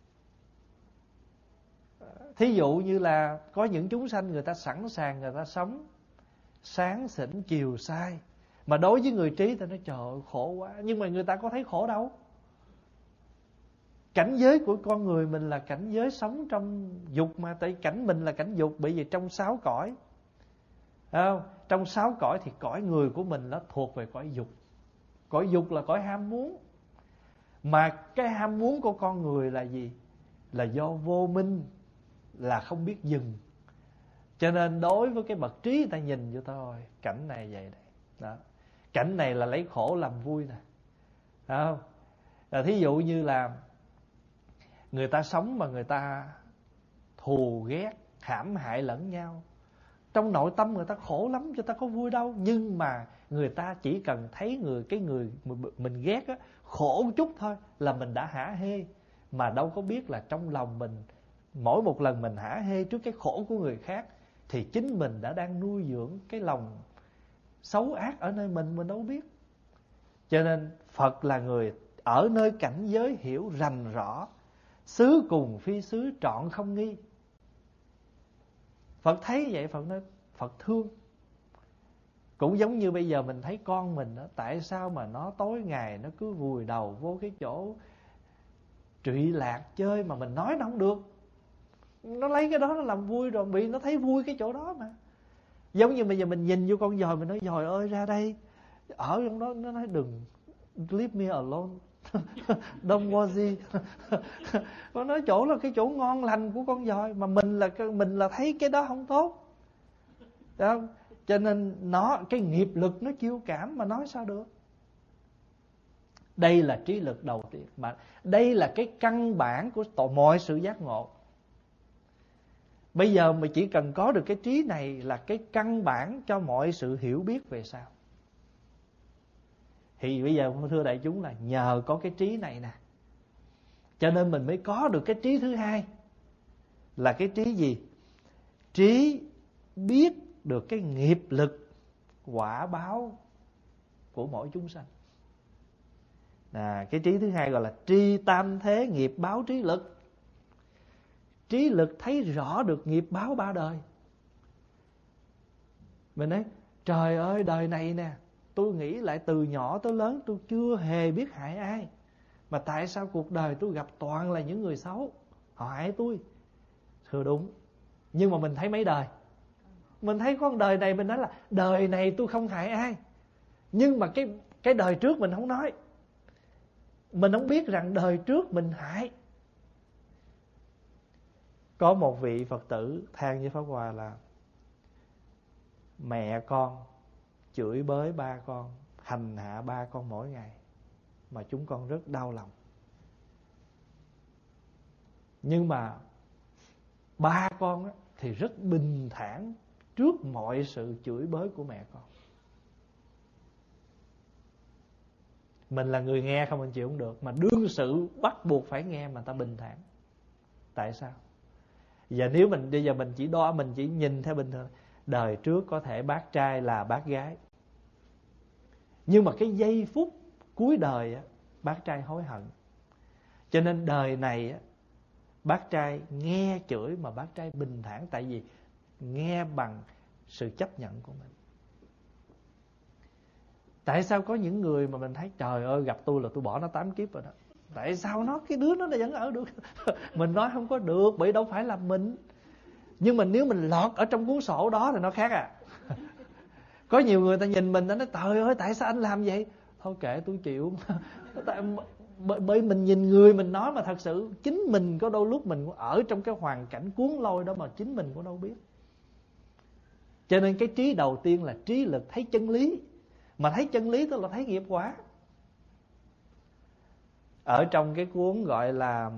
Thí dụ như là có những chúng sanh người ta sẵn sàng người ta sống sáng xỉn chiều sai, mà đối với người trí ta nói trời ơi khổ quá, nhưng mà người ta có thấy khổ đâu. Cảnh giới của con người mình là cảnh giới sống trong dục mà, tại cảnh mình là cảnh dục, bởi vì trong 6 cõi không? Trong 6 cõi thì cõi người của mình nó thuộc về cõi dục. Cõi dục là cõi ham muốn. Mà cái ham muốn của con người là gì? Là do vô minh, là không biết dừng. Cho nên đối với cái bậc trí, người ta nhìn vô thôi, cảnh này vậy đấy. Đó. Cảnh này là lấy khổ làm vui nè. Không? Thí dụ như là người ta sống mà người ta thù ghét, hãm hại lẫn nhau, trong nội tâm người ta khổ lắm, cho ta có vui đâu. Nhưng mà người ta chỉ cần thấy cái người mình ghét á, khổ một chút thôi là mình đã hả hê. Mà đâu có biết là trong lòng mình, mỗi một lần mình hả hê trước cái khổ của người khác, thì chính mình đã đang nuôi dưỡng cái lòng xấu ác ở nơi mình đâu biết. Cho nên Phật là người ở nơi cảnh giới hiểu rành rõ, xứ cùng phi xứ trọn không nghi. Phật thấy vậy, Phật nói Phật thương. Cũng giống như bây giờ mình thấy con mình đó, tại sao mà nó tối ngày nó cứ vùi đầu vô cái chỗ trụy lạc chơi mà mình nói nó không được. Nó lấy cái đó nó làm vui rồi, bị nó thấy vui cái chỗ đó mà. Giống như bây giờ mình nhìn vô con dòi, mình nói dòi ơi ra đây, ở trong đó. Nó nói đừng, leave me alone. Don't worry. Nó nói chỗ là cái chỗ ngon lành của con dòi, mà mình là thấy cái đó không tốt. Được không? Cho nên cái nghiệp lực nó chiêu cảm mà nói sao được. Đây là trí lực đầu tiên, mà đây là cái căn bản của mọi sự giác ngộ. Bây giờ mình chỉ cần có được cái trí này là cái căn bản cho mọi sự hiểu biết về sau. Thì bây giờ thưa đại chúng là nhờ có cái trí này nè, cho nên mình mới có được cái trí thứ hai. Là cái trí gì? Trí biết được cái nghiệp lực quả báo của mỗi chúng sanh. Cái trí thứ hai gọi là tri tam thế nghiệp báo trí lực. Trí lực thấy rõ được nghiệp báo ba đời. Mình nói trời ơi, đời này nè, tôi nghĩ lại từ nhỏ tới lớn tôi chưa hề biết hại ai, mà tại sao cuộc đời tôi gặp toàn là những người xấu, họ hại tôi. Thưa đúng. Nhưng mà mình thấy mấy đời, mình thấy con đời này, mình nói là đời này tôi không hại ai. Nhưng mà cái đời trước mình không nói. Mình không biết rằng đời trước mình hại. Có một vị Phật tử than với Pháp Hòa là mẹ con chửi bới ba con, hành hạ ba con mỗi ngày, mà chúng con rất đau lòng. Nhưng mà ba con thì rất bình thản trước mọi sự chửi bới của mẹ con. Mình là người nghe không, mình chịu không được, mà đương sự bắt buộc phải nghe mà ta bình thản. Tại sao? Giờ nếu bây giờ mình chỉ nhìn theo bình thường, đời trước có thể bác trai là bác gái, nhưng mà cái giây phút cuối đời bác trai hối hận. Cho nên đời này bác trai nghe chửi mà bác trai bình thản, tại vì nghe bằng sự chấp nhận của mình. Tại sao có những người mà mình thấy trời ơi gặp tôi là tôi bỏ nó 8 kiếp rồi đó, tại sao cái đứa nó vẫn ở được? Mình nói không có được, bởi đâu phải là mình. Nhưng mà nếu mình lọt ở trong cuốn sổ đó thì nó khác à. Có nhiều người ta nhìn mình, ta nói trời ơi tại sao anh làm vậy? Thôi kệ tôi chịu. Bởi mình nhìn người mình nói, mà thật sự chính mình có đôi lúc mình cũng ở trong cái hoàn cảnh cuốn lôi đó mà chính mình cũng đâu biết. Cho nên cái trí đầu tiên là trí lực thấy chân lý. Mà thấy chân lý tức là thấy nghiệp quả. Ở trong cái cuốn gọi là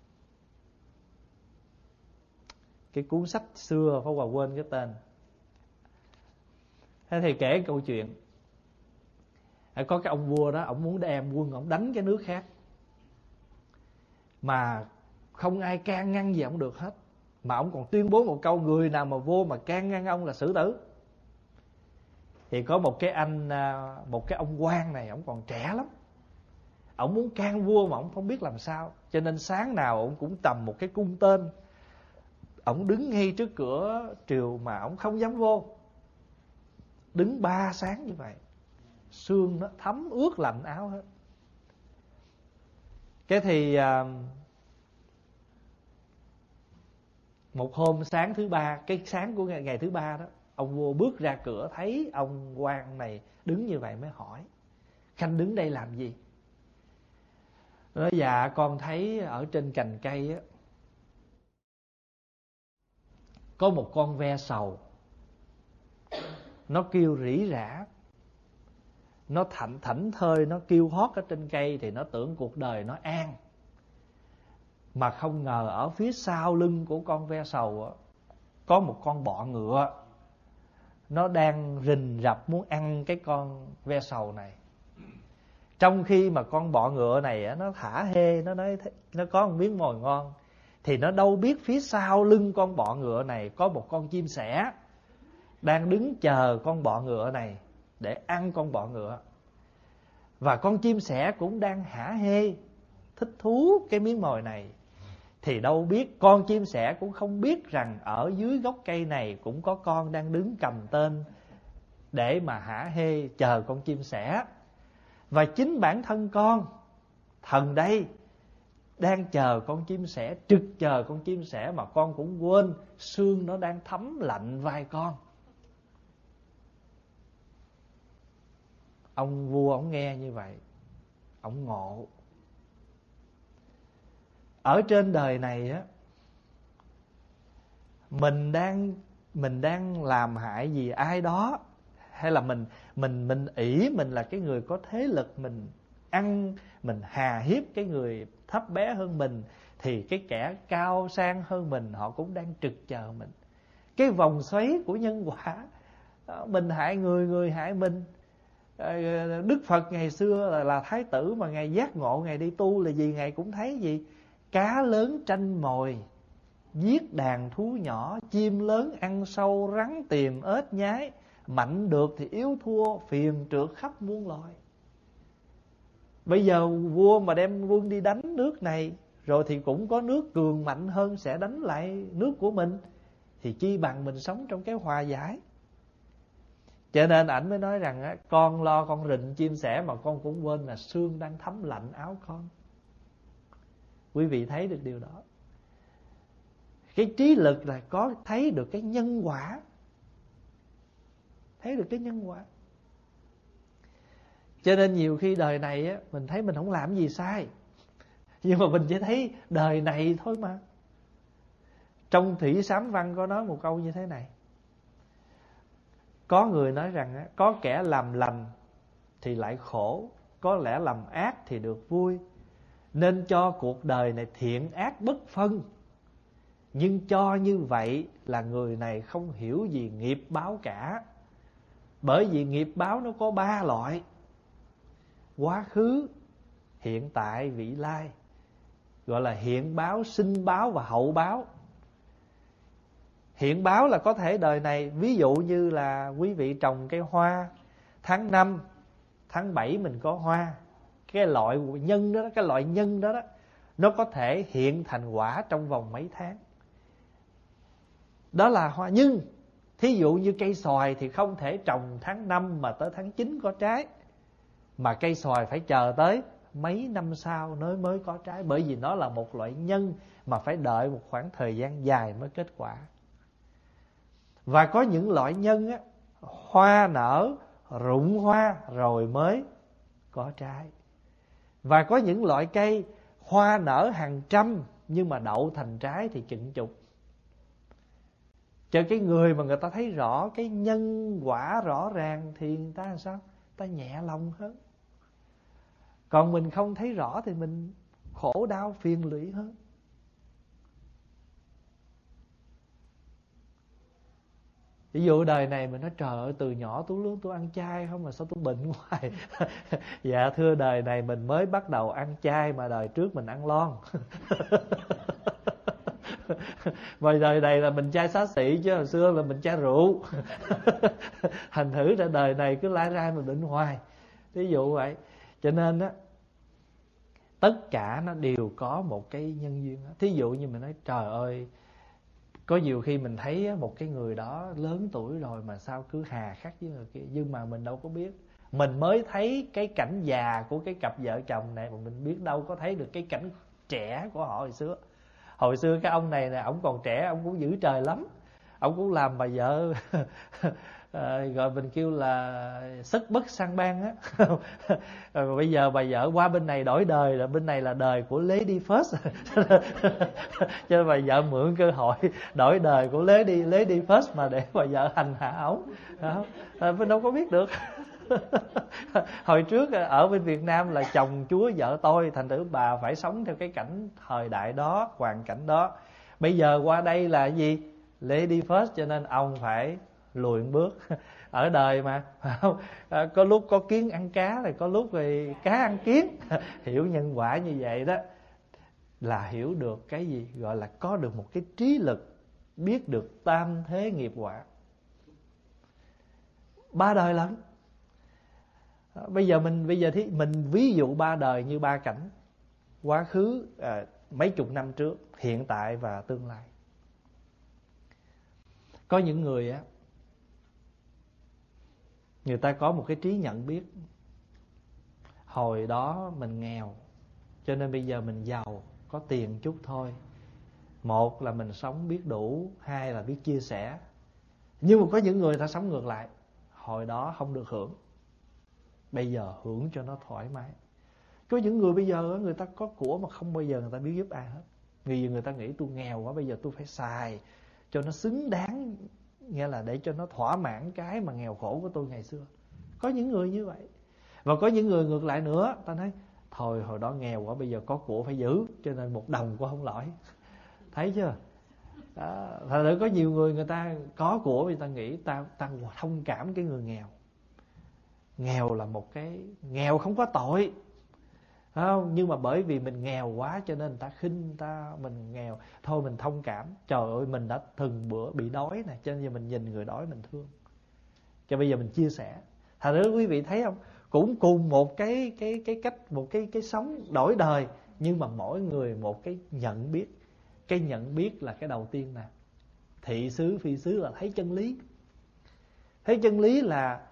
cái cuốn sách xưa, Pháp Hòa quên cái tên. Thế thì kể câu chuyện, có cái ông vua đó, ông muốn đem quân ông đánh cái nước khác, mà không ai can ngăn gì ông được hết. Mà ông còn tuyên bố một câu, người nào mà vô mà can ngăn ông là xử tử. Thì có một cái ông quan này, ông còn trẻ lắm, ông muốn can vua mà ông không biết làm sao. Cho nên sáng nào ông cũng tầm một cái cung tên, ông đứng ngay trước cửa triều mà ông không dám vô. Đứng 3 sáng như vậy, sương nó thấm ướt lạnh áo hết. Cái thì một hôm sáng thứ ba, cái sáng của ngày thứ ba đó, Ông vua bước ra cửa thấy ông quan này đứng như vậy mới hỏi: Khanh đứng đây làm gì? Nói: Dạ con thấy ở trên cành cây á, có một con ve sầu. Nó kêu rỉ rả, nó thảnh thơi, nó kêu hót ở trên cây thì nó tưởng cuộc đời nó an. Mà không ngờ ở phía sau lưng của con ve sầu á, có một con bọ ngựa. Nó đang rình rập muốn ăn cái con ve sầu này. Trong khi mà con bọ ngựa này á, nó thả hê, nó nói nó có một miếng mồi ngon, thì nó đâu biết phía sau lưng con bọ ngựa này có một con chim sẻ đang đứng chờ con bọ ngựa này để ăn con bọ ngựa. Và con chim sẻ cũng đang hả hê, thích thú cái miếng mồi này. Thì đâu biết, con chim sẻ cũng không biết rằng ở dưới gốc cây này cũng có con đang đứng cầm tên để mà hả hê chờ con chim sẻ. Và chính bản thân con, thần đây, đang chờ con chim sẻ, trực chờ con chim sẻ, mà con cũng quên xương nó đang thấm lạnh vai con. Ông vua ông nghe như vậy, ông ngộ. Ở trên đời này á, mình đang làm hại gì ai đó, hay là mình ỷ mình là cái người có thế lực, mình hà hiếp cái người thấp bé hơn mình, thì cái kẻ cao sang hơn mình họ cũng đang trực chờ mình. Cái vòng xoáy của nhân quả, mình hại người, người hại mình. Đức Phật ngày xưa là thái tử, mà Ngài giác ngộ, Ngài đi tu là gì? Ngài cũng thấy gì? Cá lớn tranh mồi, giết đàn thú nhỏ, chim lớn ăn sâu, rắn tìm ếch nhái, mạnh được thì yếu thua, phiền trượt khắp muôn loài. Bây giờ vua mà đem quân đi đánh nước này, rồi thì cũng có nước cường mạnh hơn sẽ đánh lại nước của mình, thì chi bằng mình sống trong cái hòa giải. Cho nên ảnh mới nói rằng á, con lo con rình chim sẻ mà con cũng quên là xương đang thấm lạnh áo con. Quý vị thấy được điều đó. Cái trí lực là có thấy được cái nhân quả. Thấy được cái nhân quả. Cho nên nhiều khi đời này á, mình thấy mình không làm gì sai, nhưng mà mình chỉ thấy đời này thôi mà. Trong Thủy Sám Văn có nói một câu như thế này: có người nói rằng á, có kẻ làm lành thì lại khổ, có lẽ làm ác thì được vui. Nên cho cuộc đời này thiện ác bất phân. Nhưng cho như vậy là người này không hiểu gì nghiệp báo cả. Bởi vì nghiệp báo nó có 3 loại: quá khứ, hiện tại, vị lai. Gọi là hiện báo, sinh báo và hậu báo. Hiện báo là có thể đời này, ví dụ như là quý vị trồng cây hoa, tháng 5, tháng 7 mình có hoa. Cái loại nhân đó, cái loại nhân đó, nó có thể hiện thành quả trong vòng mấy tháng. Đó là hoa. Nhưng thí dụ như cây xoài thì không thể trồng tháng 5 mà tới tháng 9 có trái, mà cây xoài phải chờ tới mấy năm sau mới có trái. Bởi vì nó là một loại nhân mà phải đợi một khoảng thời gian dài mới kết quả. Và có những loại nhân á, hoa nở, rụng hoa rồi mới có trái. Và có những loại cây hoa nở hàng trăm nhưng mà đậu thành trái thì chừng chục. Cho cái người mà người ta thấy rõ cái nhân quả rõ ràng thì người ta làm sao? Ta nhẹ lòng hơn. Còn mình không thấy rõ thì mình khổ đau phiền lụy hơn. Ví dụ đời này mình nói trời ơi, từ nhỏ tôi lớn tôi ăn chay không mà sao tôi bệnh hoài. Dạ thưa, đời này mình mới bắt đầu ăn chay mà đời trước mình ăn lon. Mà đời này là mình chay xá xị, chứ hồi xưa là mình chay rượu. Thành thử ra đời này cứ lai rai mà bệnh hoài. Ví dụ vậy. Cho nên á, tất cả nó đều có một cái nhân duyên. Thí dụ như mình nói trời ơi, có nhiều khi mình thấy một cái người đó lớn tuổi rồi mà sao cứ hà khắc với người kia. Nhưng mà mình đâu có biết. Mình mới thấy cái cảnh già của cái cặp vợ chồng này, mà mình biết đâu có thấy được cái cảnh trẻ của họ hồi xưa. Hồi xưa cái ông này nè, ổng còn trẻ, ổng cũng giữ trời lắm. Ông cũng làm bà vợ gọi mình kêu là sức bất sang ban á. Rồi bây giờ bà vợ qua bên này đổi đời, rồi bên này là đời của Lady First. Cho nên bà vợ mượn cơ hội đổi đời của Lady First mà để bà vợ hành hạ ổng. Mình đâu có biết được. Hồi trước ở bên Việt Nam là chồng chúa vợ tôi, thành thử bà phải sống theo cái cảnh thời đại đó, hoàn cảnh đó. Bây giờ qua đây là gì? Lady First, cho nên ông phải lùi một bước. Ở đời mà, có lúc có kiến ăn cá, rồi có lúc rồi cá ăn kiến. Hiểu nhân quả như vậy đó là hiểu được cái gì gọi là có được một cái trí lực, biết được tam thế nghiệp quả. 3 đời lận. Bây giờ mình ví dụ 3 đời như 3 cảnh: quá khứ, mấy chục năm trước, hiện tại và tương lai. Có những người á, người ta có một cái trí nhận biết. Hồi đó mình nghèo, cho nên bây giờ mình giàu, có tiền chút thôi. Một là mình sống biết đủ, hai là biết chia sẻ. Nhưng mà có những người ta sống ngược lại. Hồi đó không được hưởng, bây giờ hưởng cho nó thoải mái. Có những người bây giờ người ta có của mà không bao giờ người ta biết giúp ai hết. Vì người ta nghĩ tôi nghèo quá, bây giờ tôi phải xài cho nó xứng đáng, nghĩa là để cho nó thỏa mãn cái mà nghèo khổ của tôi ngày xưa. Có những người như vậy. Và có những người ngược lại nữa, ta nói thôi hồi đó nghèo quá, bây giờ có của phải giữ, cho nên một đồng cũng không lỗi. Thấy chưa? Thật ra có nhiều người, người ta có của, người ta nghĩ ta thông cảm cái người nghèo. Nghèo là một cái, nghèo không có tội, không? Nhưng mà bởi vì mình nghèo quá cho nên người ta khinh ta, mình nghèo, thôi mình thông cảm. Trời ơi, mình đã từng bữa bị đói nè, cho nên giờ mình nhìn người đói mình thương, cho bây giờ mình chia sẻ. Thật ra quý vị thấy không, cũng cùng một cái cách, một cái sống đổi đời, nhưng mà mỗi người một cái nhận biết. Cái nhận biết là cái đầu tiên nè. Thị xứ phi xứ là thấy chân lý. Thấy chân lý là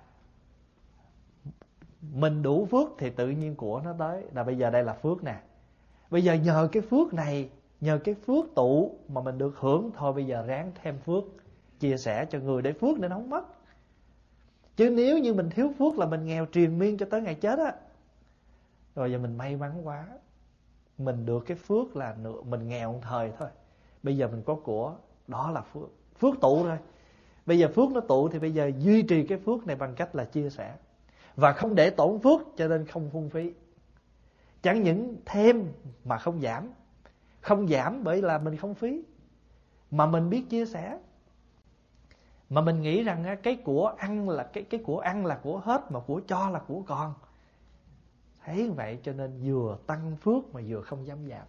mình đủ phước thì tự nhiên của nó tới. Là bây giờ đây là phước nè. Bây giờ nhờ cái phước này, nhờ cái phước tụ mà mình được hưởng, thôi bây giờ ráng thêm phước, chia sẻ cho người để phước để nó không mất. Chứ nếu như mình thiếu phước là mình nghèo triền miên cho tới ngày chết á. Rồi giờ mình may mắn quá, mình được cái phước là mình nghèo một thời thôi, bây giờ mình có của, đó là phước. Phước tụ rồi. Bây giờ phước nó tụ thì bây giờ duy trì cái phước này bằng cách là chia sẻ. Và không để tổn phước, cho nên không phung phí. Chẳng những thêm mà không giảm. Không giảm bởi là mình không phí, mà mình biết chia sẻ. Mà mình nghĩ rằng cái của ăn là cái của ăn là của hết, mà của cho là của còn. Thấy vậy cho nên vừa tăng phước mà vừa không dám giảm.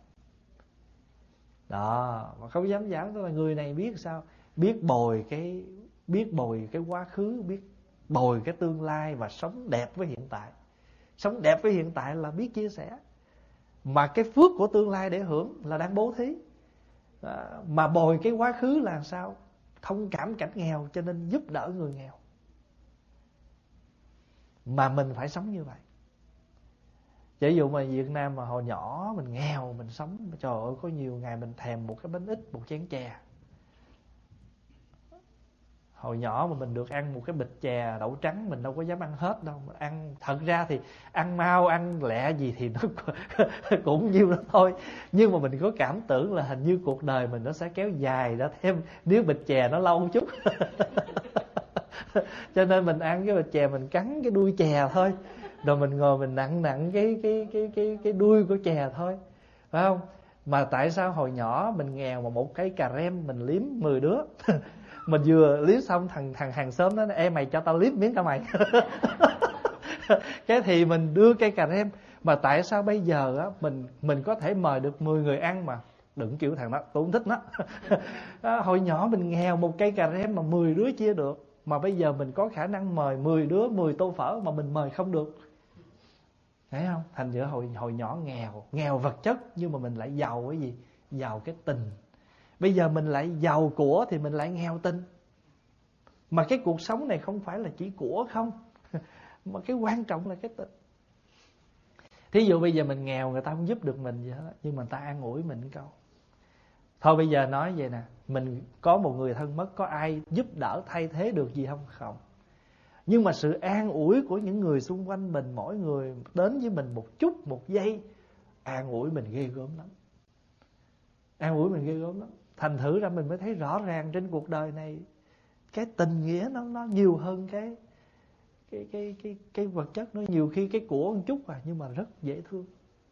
Đó, mà không dám giảm, tức là người này biết sao? Biết bồi cái quá khứ, biết bồi cái tương lai và sống đẹp với hiện tại. Sống đẹp với hiện tại là biết chia sẻ. Mà cái phước của tương lai để hưởng là đang bố thí. Mà bồi cái quá khứ là sao? Thông cảm cảnh nghèo, cho nên giúp đỡ người nghèo. Mà mình phải sống như vậy. Ví dụ mà Việt Nam mà hồi nhỏ mình nghèo, mình sống, trời ơi, có nhiều ngày mình thèm một cái bánh ít, một chén chè. Hồi nhỏ mà mình được ăn một cái bịch chè đậu trắng, mình đâu có dám ăn hết đâu. Mình ăn, thật ra thì ăn mau, ăn lẹ gì thì nó cũng nhiêu đó thôi. Nhưng mà mình có cảm tưởng là hình như cuộc đời mình nó sẽ kéo dài ra thêm nếu bịch chè nó lâu chút. Cho nên mình ăn cái bịch chè, mình cắn cái đuôi chè thôi. Rồi mình ngồi mình nặng cái đuôi của chè thôi, phải không? Mà tại sao hồi nhỏ mình nghèo mà một cái cà rem mình liếm 10 đứa. Mình vừa liếm xong thằng hàng xóm nói: ê mày cho tao liếm miếng cả mày. Cái thì mình đưa cây cà rem. Mà tại sao bây giờ á mình có thể mời được 10 người ăn mà đừng kiểu thằng đó, tôi không thích nó. Hồi nhỏ mình nghèo, một cây cà rem mà 10 đứa chia được. Mà bây giờ mình có khả năng mời 10 đứa 10 tô phở mà mình mời không được. Thấy không? Thành giữa hồi nhỏ nghèo vật chất, nhưng mà mình lại giàu cái gì? Giàu cái tình. Bây giờ mình lại giàu của thì mình lại nghèo tình. Mà cái cuộc sống này không phải là chỉ của không, mà cái quan trọng là cái tình. Thí dụ bây giờ mình nghèo, người ta không giúp được mình gì hết, nhưng mà người ta an ủi mình câu: Thôi bây giờ nói vậy nè, mình có một người thân mất, có ai giúp đỡ thay thế được gì không? Không. Nhưng mà sự an ủi của những người xung quanh mình, mỗi người đến với mình một chút, một giây, an ủi mình ghê gớm lắm. An ủi mình ghê gớm lắm. Thành thử ra mình mới thấy rõ ràng trên cuộc đời này cái tình nghĩa nó nhiều hơn cái vật chất. Nó nhiều khi cái của một chút nhưng mà rất dễ thương.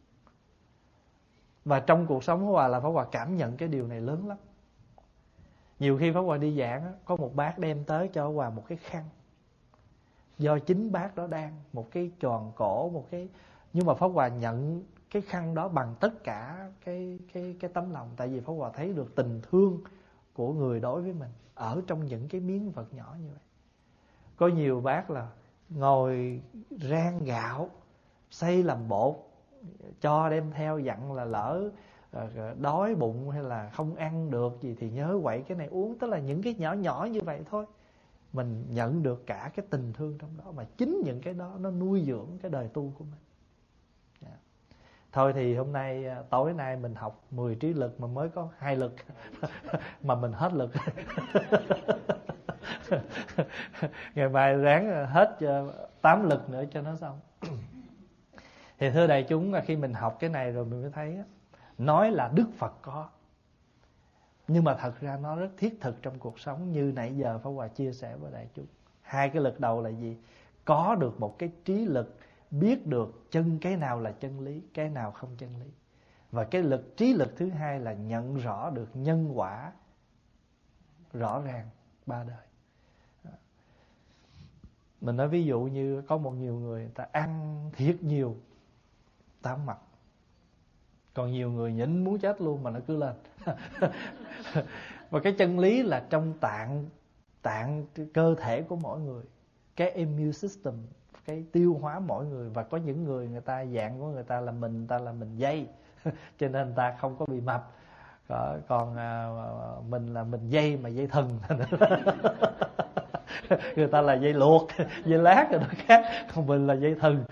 Và trong cuộc sống Pháp Hòa là Pháp Hòa cảm nhận cái điều này lớn lắm. Nhiều khi Pháp Hòa đi giảng, có một bác đem tới cho Pháp Hòa một cái khăn, do chính bác đó đang một cái tròn cổ, một cái, nhưng mà Pháp Hòa nhận cái khăn đó bằng tất cả cái tấm lòng. Tại vì Pháp Hòa thấy được tình thương của người đối với mình ở trong những cái miếng vật nhỏ như vậy. Có nhiều bác là ngồi rang gạo, xay làm bột, cho đem theo, dặn là lỡ đói bụng hay là không ăn được gì thì nhớ quậy cái này uống. Tức là những cái nhỏ nhỏ như vậy thôi, mình nhận được cả cái tình thương trong đó. Mà chính những cái đó nó nuôi dưỡng cái đời tu của mình. Thôi thì hôm nay, tối nay mình học 10 trí lực mà mới có 2 lực mà mình hết lực. Ngày mai ráng hết 8 lực nữa cho nó xong. Thì thưa đại chúng, khi mình học cái này rồi mình mới thấy, nói là Đức Phật có, nhưng mà thật ra nó rất thiết thực trong cuộc sống. Như nãy giờ Pháp Hòa chia sẻ với đại chúng, 2 cái lực đầu là gì? Có được một cái trí lực, biết được cái nào là chân lý, cái nào không chân lý. Và cái trí lực thứ hai là nhận rõ được nhân quả rõ ràng 3 đời. Mình nói ví dụ như có một nhiều người ta ăn thiệt nhiều, ta không mặc. Còn nhiều người nhịn muốn chết luôn mà nó cứ lên. Và cái chân lý là trong tạng cơ thể của mỗi người, cái immune system, cái tiêu hóa mỗi người. Và có những người ta dạng của người ta là mình dây cho nên người ta không có bị mập. Còn mình là mình dây mà dây thần. Người ta là dây luộc, dây lát rồi nó khác, còn mình là dây thừng.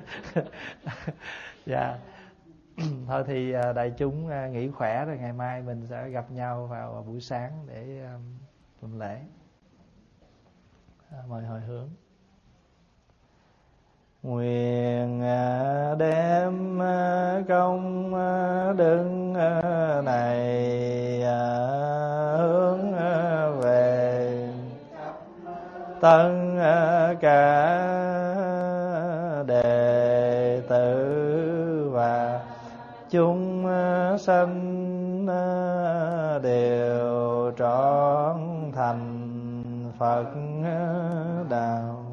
Dạ. Thôi thì đại chúng nghỉ khỏe rồi ngày mai mình sẽ gặp nhau vào buổi sáng để tuần lễ. Mời hồi hướng. Nguyện đem công đức này hướng về tất cả đệ tử và chúng sanh đều trọn thành Phật đạo.